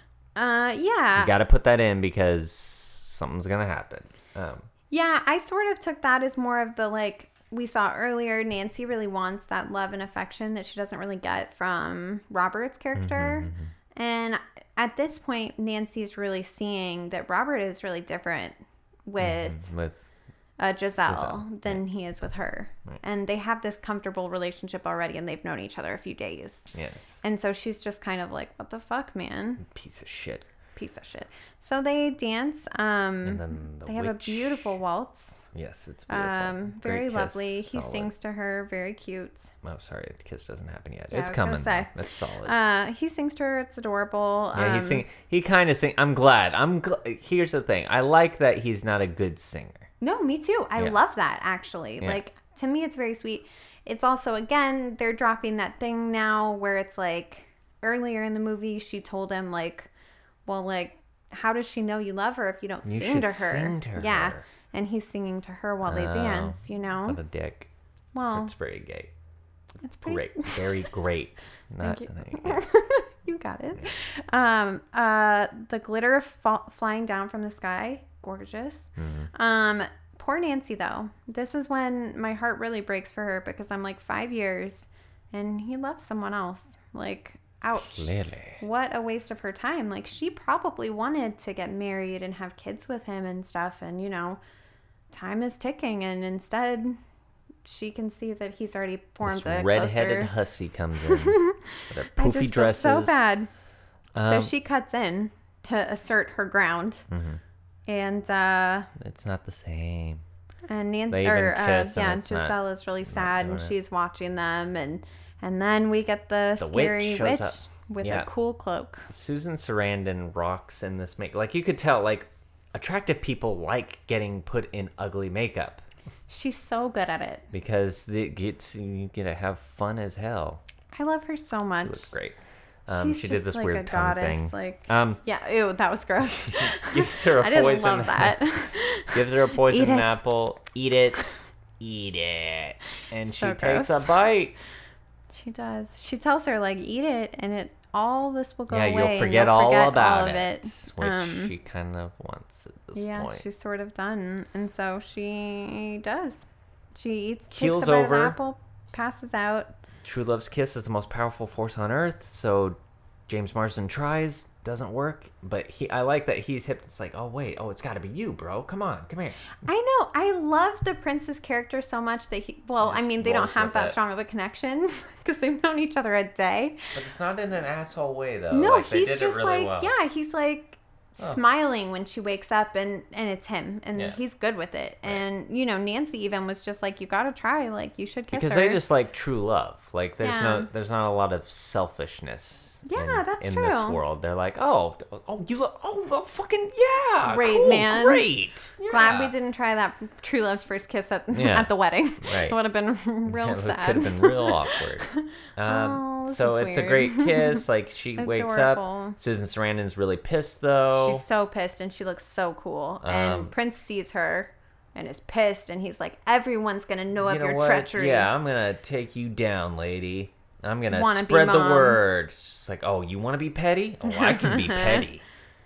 Uh, yeah. You got to put that in because something's gonna happen. Um, Yeah, I sort of took that as more of the like we saw earlier. Nancy really wants that love and affection that she doesn't really get from Robert's character. Mm-hmm, mm-hmm. And at this point, Nancy's really seeing that Robert is really different with, mm-hmm. with uh, Giselle, Giselle, than he is with her. Right. And they have this comfortable relationship already, and they've known each other a few days. Yes. And so she's just kind of like, what the fuck, man? Piece of shit. Piece of shit. So they dance. Um, And then the they have a witch- beautiful waltz. Yes, it's beautiful. Um, Great very kiss, lovely. He solid. sings to her, very cute. Oh, sorry, the kiss doesn't happen yet. Yeah, I it's was gonna coming. say. That's solid. Uh, he sings to her. It's adorable. yeah, um, he sing. He kind of sing. I'm glad. I'm. Gl- Here's the thing. I like that he's not a good singer. No, me too. I Yeah. love that actually. Yeah. Like to me, it's very sweet. It's also again they're dropping that thing now where it's like earlier in the movie she told him like, well, like how does she know you love her if you don't You sing should to her? sing to Yeah, her. and he's singing to her while they Oh, dance. You know. What a dick. Well, It's very gay. it's pretty. Great. Very great. Not. Thank you. yeah. You got it. Um, uh, the glitter fa- flying down from the sky, gorgeous. Mm-hmm. Um, poor Nancy though. This is when my heart really breaks for her because I'm like five years, and he loves someone else. Like, ouch. Clearly. What a waste of her time. Like, she probably wanted to get married and have kids with him and stuff, and you know, time is ticking, and instead. She can see that he's already formed This a redheaded closer... hussy comes in with her I poofy just feel dresses. so bad. Um, so she cuts in to assert her ground, mhm. and uh, It's not the same. and Nancy, They even or uh, kiss and yeah, it's not- Giselle is really sad, and doing it. she's watching them, and and then we get the, The witch scary shows witch up. with Yeah. a cool cloak. Susan Sarandon rocks in this make. Like you could tell, like attractive people like getting put in ugly makeup She's so good at it. because it gets you get to have fun as hell. I love her so much. She looks great. Um, She's she just did this like weird a tongue goddess. thing. Like, Um, yeah, ew, that was gross. gives her a I didn't poison. love that. gives her a poison Eat it. apple. Eat it. Eat it. And So she takes a gross. bite. She does. She tells her like, eat it, and it all this will go yeah, away. you'll and forget, you'll all forget about all of it, it. which Um, she kind of wants at this yeah, point. she's sort of done, and so she does. She eats, Keels takes a bite over. of the apple, passes out. True love's kiss is the most powerful force on earth, so James Marsden tries, doesn't work, but he I like that he's hip. It's like, oh wait, oh it's got to be you, bro. Come on, come here. I know. I love the prince's character so much that he. Well, I Just mean, they don't rolls have with that it. strong of a connection because they've known each other a day. But it's not in an asshole way though. no, like, they he's did just it really like, well. yeah, he's like Oh. smiling when she wakes up, and and it's him, and Yeah. he's good with it. Right. And you know, Nancy even was just like, you got to try, like you should kiss because her. they just like true love. Like there's Yeah. no there's not a lot of selfishness. Yeah, in, that's in true. this world. They're like, oh, oh, you look, oh, well, fucking yeah, Great, cool, man. great. Glad we Yeah. didn't try that true love's first kiss at Yeah. at the wedding. Right. It would have been real Yeah, it sad. could have been real awkward. Um, Oh, this so is it's a weird. great kiss. Like she wakes Adorable. up. Susan Sarandon's really pissed though. She's so pissed, and she looks so cool. Um, and Prince sees her and is pissed, and he's like, everyone's gonna know you of know your what? treachery. Yeah, I'm gonna take you down, lady. I'm gonna Wanna be spread the mom. word. She's like, oh, you want to be petty? Oh, I can be petty.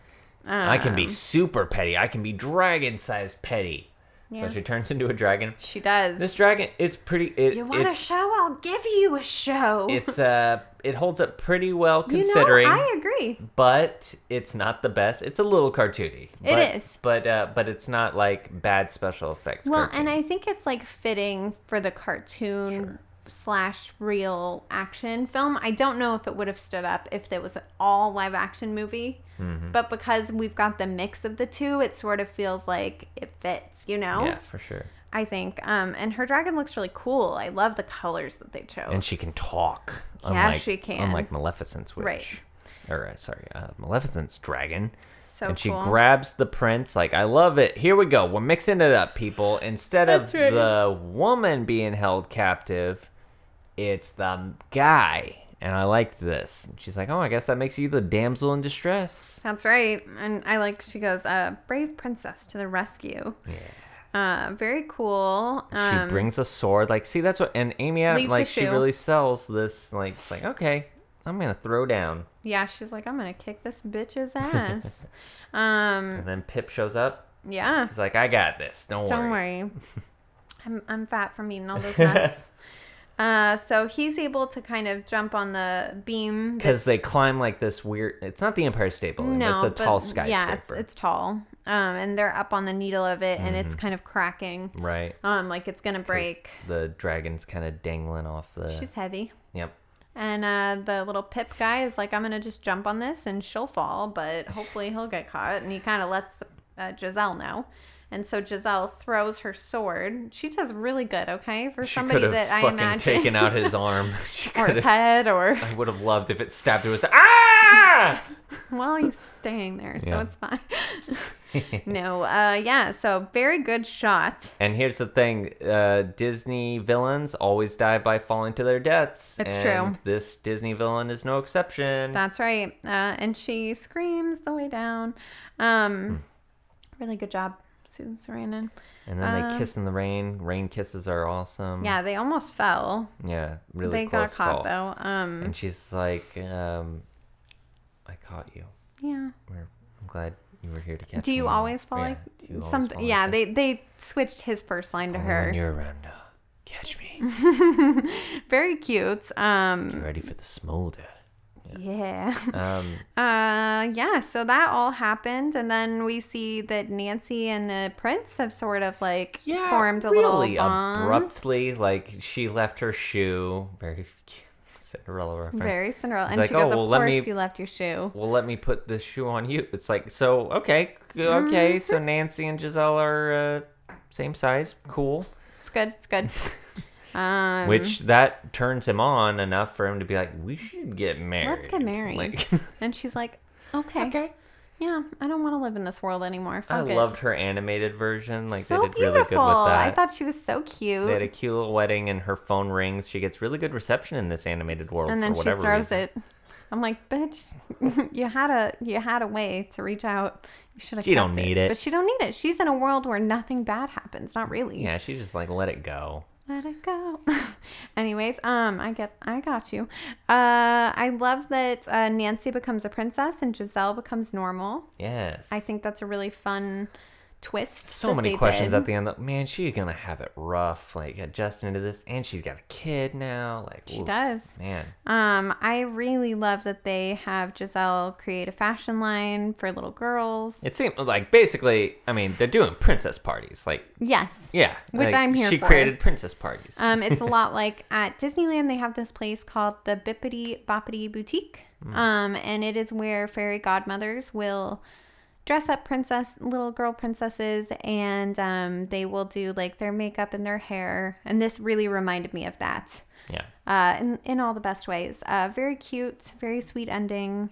I can be Um, super petty. I can be dragon-sized petty. Yeah. So she turns into a dragon. She does. This dragon is pretty. It, you want a it's show? I'll give you a show. it's uh it holds up pretty well you considering. know, I agree. But it's not the best. It's a little cartoony. It but, is. But uh, but it's not like bad special effects. Well, cartoon. and I think it's like fitting for the cartoon Sure. slash real action film. I don't know if it would have stood up if it was an all live action movie. Mhm. But because we've got the mix of the two, it sort of feels like it fits, you know? Yeah, for sure. I think. Um, and her dragon looks really cool. I love the colors that they chose. And she can talk. Yeah, unlike, she can. Unlike Maleficent's witch. Right. Or, uh, sorry, uh, Maleficent's dragon. So and she cool. grabs the prince. Like, I love it. Here we go. We're mixing it up, people. Instead That's of right. the woman being held captive, it's the guy. And I liked this. She's like, oh, I guess that makes you the damsel in distress. That's right. And I like, she goes, uh, brave princess to the rescue. Yeah. Uh, very cool. Um, she brings a sword. Like, see, that's what, and Amy Adams, like, she really sells this. Like, it's like, okay, I'm going to throw down. Yeah, she's like, I'm going to kick this bitch's ass. um, and then Pip shows up. Yeah. She's like, I got this. Don't, Don't worry. Don't worry. I'm, I'm fat from eating all those nuts. Uh, so he's able to kind of jump on the beam because they climb like this weird. It's not the Empire State Building. No, it's a but, tall skyscraper. Yeah, it's, it's tall. Um, and they're up on the needle of it, and mm-hmm. it's kind of cracking. Right. Um, like it's gonna break. The dragon's kind of dangling off the. She's heavy. Yep. And uh, the little Pip guy is like, I'm gonna just jump on this, and she'll fall, but hopefully he'll get caught. And he kind of lets uh, Giselle know. And so Giselle throws her sword. She does really good, okay? For she somebody that I imagine taken out his arm or his head, or I would have loved if it stabbed through his ah. Well, he's staying there, so yeah. It's fine. no, uh, yeah. So very good shot. And here's the thing: uh, Disney villains always die by falling to their deaths. It's and true. This Disney villain is no exception. That's right. Uh, and she screams the way down. Um, hmm. Really good job. Susan Sarandon. And then uh, they kiss in the rain. Rain kisses are awesome. Yeah, they almost fell. Yeah, really they close got caught call. though. Um, and she's like, um, "I caught you." Yeah. We're, I'm glad you were here to catch me. Do you me. always fall yeah, like something? Yeah, like they they switched his first line to oh, her. When you're around, uh, catch me. Very cute. Um, Get ready for the smolder. Yeah. yeah. Um, uh, yeah. So that all happened, and then we see that Nancy and the prince have sort of like yeah, formed a really little bond. Abruptly. Like she left her shoe. Very Cinderella reference. Very Cinderella. It's and like, she goes, oh, well, "Of let course, me, you left your shoe. Well, let me put this shoe on you." It's like, so okay, okay. Mm-hmm. So Nancy and Giselle are uh, same size. Cool. It's good. It's good. Um, Which that turns him on enough for him to be like, we should get married. Let's get married. Like, and she's like, okay. Okay. Yeah, I don't want to live in this world anymore. Fuck I it. loved her animated version. Like so they did beautiful. really good with that. I thought she was so cute. They had a cute little wedding and her phone rings. She gets really good reception in this animated world. And then for whatever she throws reason. it. I'm like, bitch, you had a you had a way to reach out. You should have. She don't need it. But she don't need it. She's in a world where nothing bad happens. Not really. Yeah, she just like let it go. Let it go. Anyways, um, I get, I got you. Uh, I love that uh, Nancy becomes a princess and Giselle becomes normal. Yes. I think that's a really fun twist. So many questions did. At the end. That, man, she's gonna have it rough, like adjusting to this, and she's got a kid now. Like she oof, does. Man. Um, I really love that they have Giselle create a fashion line for little girls. It seems like basically, I mean, they're doing princess parties. Like yes, yeah, which like, I'm here she for. She created princess parties. Um, it's a lot like at Disneyland. They have this place called the Bippity Boppity Boutique. Mm. Um, and it is where fairy godmothers will dress up princess little girl princesses, and um they will do like their makeup and their hair, and this really reminded me of that. Yeah. Uh in, in all the best ways. Uh very cute, very sweet ending.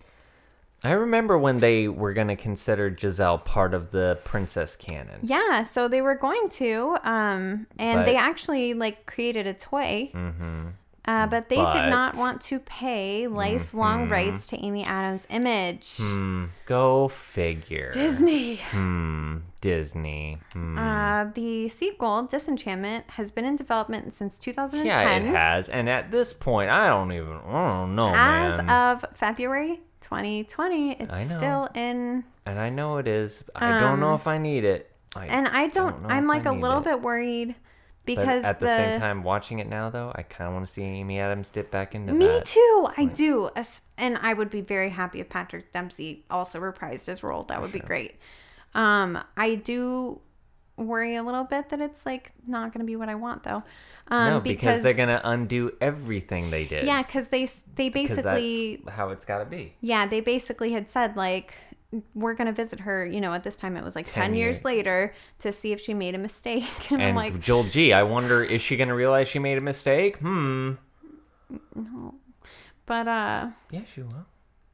I remember when they were going to consider Giselle part of the princess canon. Yeah, so they were going to um and but, they actually like created a toy. Mm-hmm. Uh, but they but, did not want to pay lifelong mm-hmm. rights to Amy Adams' image. Hmm. Go figure. Disney. Hmm. Disney. Hmm. Uh, the sequel, Disenchantment, has been in development since two thousand ten. Yeah, it has. And at this point, I don't even, I don't know, As man. of February twenty twenty, it's still in. And I know it is. I um, don't know if I need it. I and I don't, don't I'm like a little it. bit worried. Because but at the, the same time, watching it now, though, I kind of want to see Amy Adams dip back into Me that. Me too. I like, do. And I would be very happy if Patrick Dempsey also reprised his role. That would sure. be great. Um, I do worry a little bit that it's like not going to be what I want, though. Um, no, because, because they're going to undo everything they did. Yeah, because they, they basically... Because that's how it's got to be. Yeah, they basically had said, like... we're going to visit her, you know, at this time it was like ten, ten years. years later to see if she made a mistake. And, and I'm like, Joel G, I wonder, is she going to realize she made a mistake? Hmm. No. But, uh. Yeah, she will.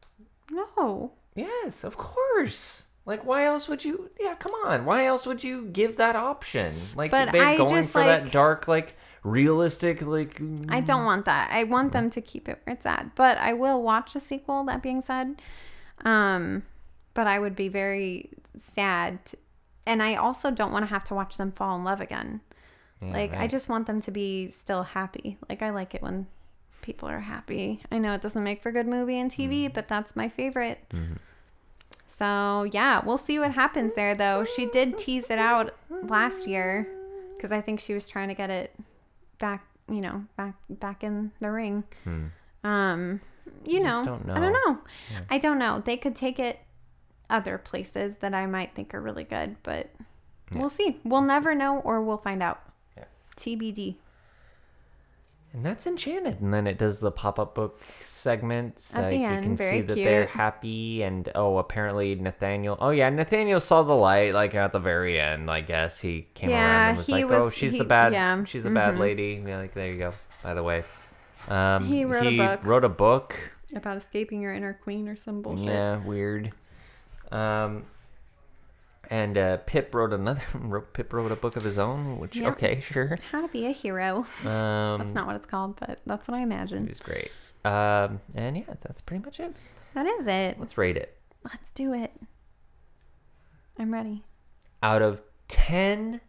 No. Yes, of course. Like, why else would you, yeah, come on. Why else would you give that option? Like, but they're I going just, for like, that dark, like, realistic. Like I don't want that. I want them to keep it where it's at. But I will watch a sequel, that being said. Um, but I would be very sad. And I also don't want to have to watch them fall in love again. Yeah, like, right. I just want them to be still happy. Like, I like it when people are happy. I know it doesn't make for good movie and T V, mm. but that's my favorite. Mm-hmm. So, yeah, we'll see what happens there, though. She did tease it out last year because I think she was trying to get it back, you know, back back in the ring. Hmm. Um, you know, don't know, I don't know. Yeah. I don't know. They could take it other places that I might think are really good, but yeah. we'll see. We'll never know, or we'll find out. Yeah. T B D. And that's Enchanted. And then it does the pop-up book segments. At uh, the you end, can very see that cute. They're happy. And, oh, apparently Nathaniel... Oh, yeah, Nathaniel saw the light, like, at the very end, I guess. He came yeah, around and was like, was, oh, she's he, the bad... Yeah. She's a mm-hmm. bad lady. Yeah, like, there you go, by the way. Um, he wrote he a book. wrote a book. About escaping your inner queen or some bullshit. Yeah, weird. Um... And uh, Pip wrote another. Pip wrote a book of his own, which yep. okay, sure. How to be a hero. Um, that's not what it's called, but that's what I imagine. It was great. Um, and yeah, that's pretty much it. That is it. Let's rate it. Let's do it. I'm ready. Out of ten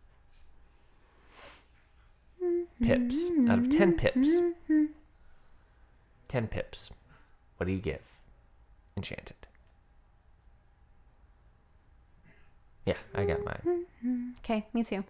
pips, out of ten pips, ten pips, what do you give Enchanted? Yeah, I got mine. Okay, me too.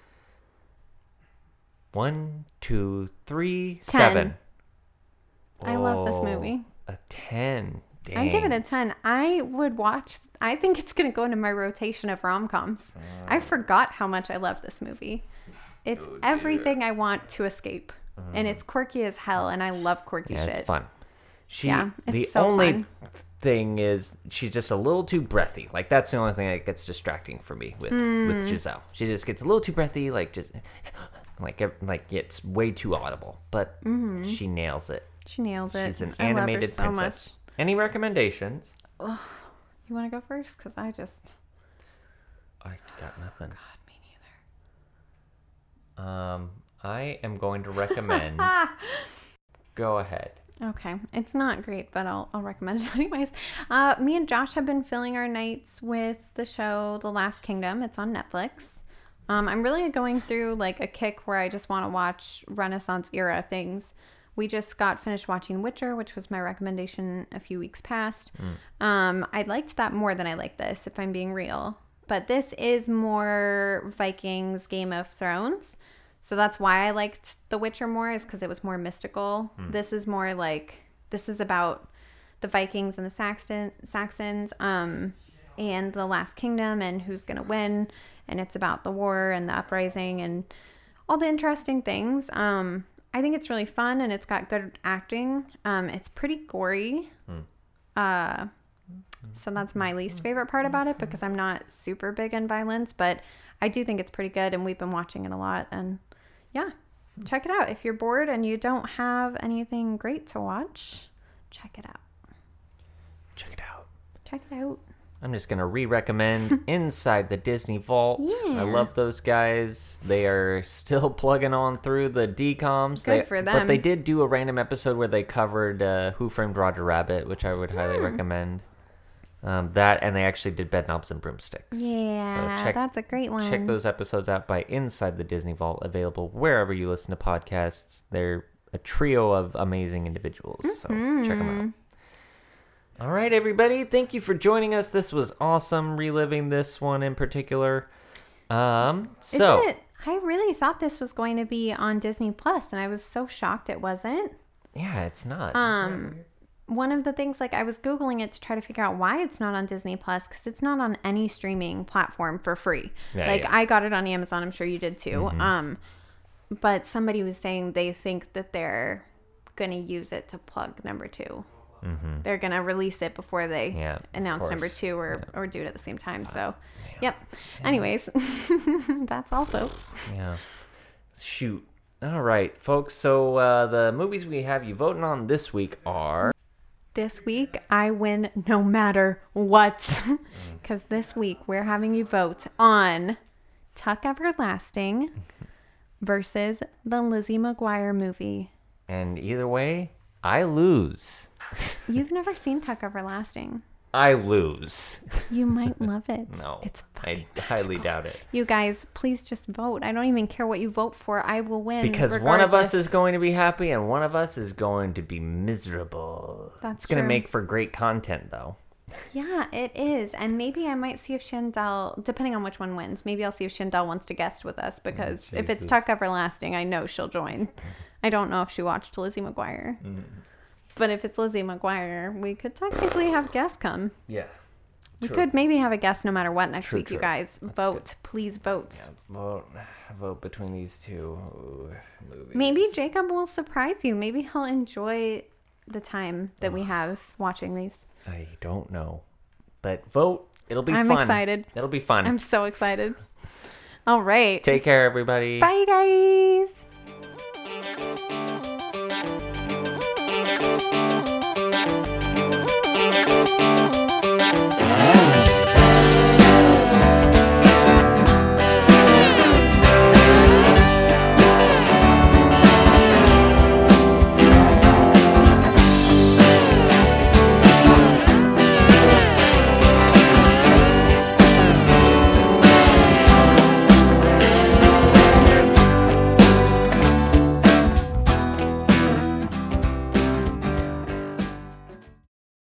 One, two, three, ten. seven. I oh, love this movie. A ten. Dang. I give it a ten. I would watch. I think it's going to go into my rotation of rom-coms. Uh, I forgot how much I love this movie. It's oh, everything I want to escape. Uh, and it's quirky as hell, and I love quirky yeah, shit. It's fun. She, yeah, it's the so only fun. thing is she's just a little too breathy. Like, that's the only thing that gets distracting for me with mm. with Giselle. She just gets a little too breathy, like just like like it's way too audible. But mm-hmm. she nails it. She nailed it. She's an animated so princess. Much. Any recommendations? Ugh. You want to go first? Because I just I got nothing. God, me neither. Um, I am going to recommend. Go ahead. Okay, it's not great, but I'll I'll recommend it anyways. Uh, me and Josh have been filling our nights with the show The Last Kingdom. It's on Netflix. Um, I'm really going through like a kick where I just want to watch Renaissance era things. We just got finished watching Witcher, which was my recommendation a few weeks past. Mm. Um, I liked that more than I like this, if I'm being real. But this is more Vikings, Game of Thrones. So that's why I liked The Witcher more, is because it was more mystical. Hmm. This is more like, this is about the Vikings and the Saxon, Saxons um, and the Last Kingdom and who's going to win. And it's about the war and the uprising and all the interesting things. Um, I think it's really fun and it's got good acting. Um, it's pretty gory. Hmm. Uh, so that's my least favorite part about it because I'm not super big in violence, but I do think it's pretty good and we've been watching it a lot. And yeah, check it out. If you're bored and you don't have anything great to watch, check it out. Check it out. Check it out. I'm just going to re-recommend Inside the Disney Vault. Yeah. I love those guys. They are still plugging on through the D COMs. Good they, for them. But they did do a random episode where they covered uh, Who Framed Roger Rabbit, which I would highly yeah. recommend. Um, that, and they actually did Bedknobs and Broomsticks. Yeah, so check, that's a great one. Check those episodes out by Inside the Disney Vault, available wherever you listen to podcasts. They're a trio of amazing individuals, mm-hmm. so check them out. All right, everybody, thank you for joining us. This was awesome, reliving this one in particular. Um, so Isn't it, I really thought this was going to be on Disney Plus, and I was so shocked it wasn't. Yeah, it's not. Um. One of the things, like, I was Googling it to try to figure out why it's not on Disney Plus, because it's not on any streaming platform for free. Yeah, like, yeah. I got it on Amazon. I'm sure you did too. Mm-hmm. Um, but somebody was saying they think that they're going to use it to plug number two. Mm-hmm. They're going to release it before they yeah, announce number two or, yeah. or do it at the same time. So, yeah. yep. Yeah. Anyways, that's all, folks. Yeah. Shoot. All right, folks. So, uh, the movies we have you voting on this week are... This week, I win no matter what. Because this week, we're having you vote on Tuck Everlasting, versus the Lizzie McGuire movie. And either way, I lose. You've never seen Tuck Everlasting. I lose. You might love it. No, it's I highly doubt it. You guys, please just vote. I don't even care what you vote for. I will win. Because regardless. one of us is going to be happy and one of us is going to be miserable. That's It's going to true. make for great content, though. Yeah, it is. And maybe I might see if Shandell, depending on which one wins, maybe I'll see if Shandell wants to guest with us, because Oh, if it's Jesus. Tuck Everlasting, I know she'll join. I don't know if she watched Lizzie McGuire. Mm. But if it's Lizzie McGuire, we could technically have guests come. Yeah. We True. could maybe have a guest no matter what next True, week, you true. guys. That's vote. good. Please vote. Yeah, vote, vote between these two movies. Maybe Jacob will surprise you. Maybe he'll enjoy the time that we have watching these. I don't know. But vote. It'll be I'm fun. excited. It'll be fun. I'm so excited. All right. Take care, everybody. Bye, guys.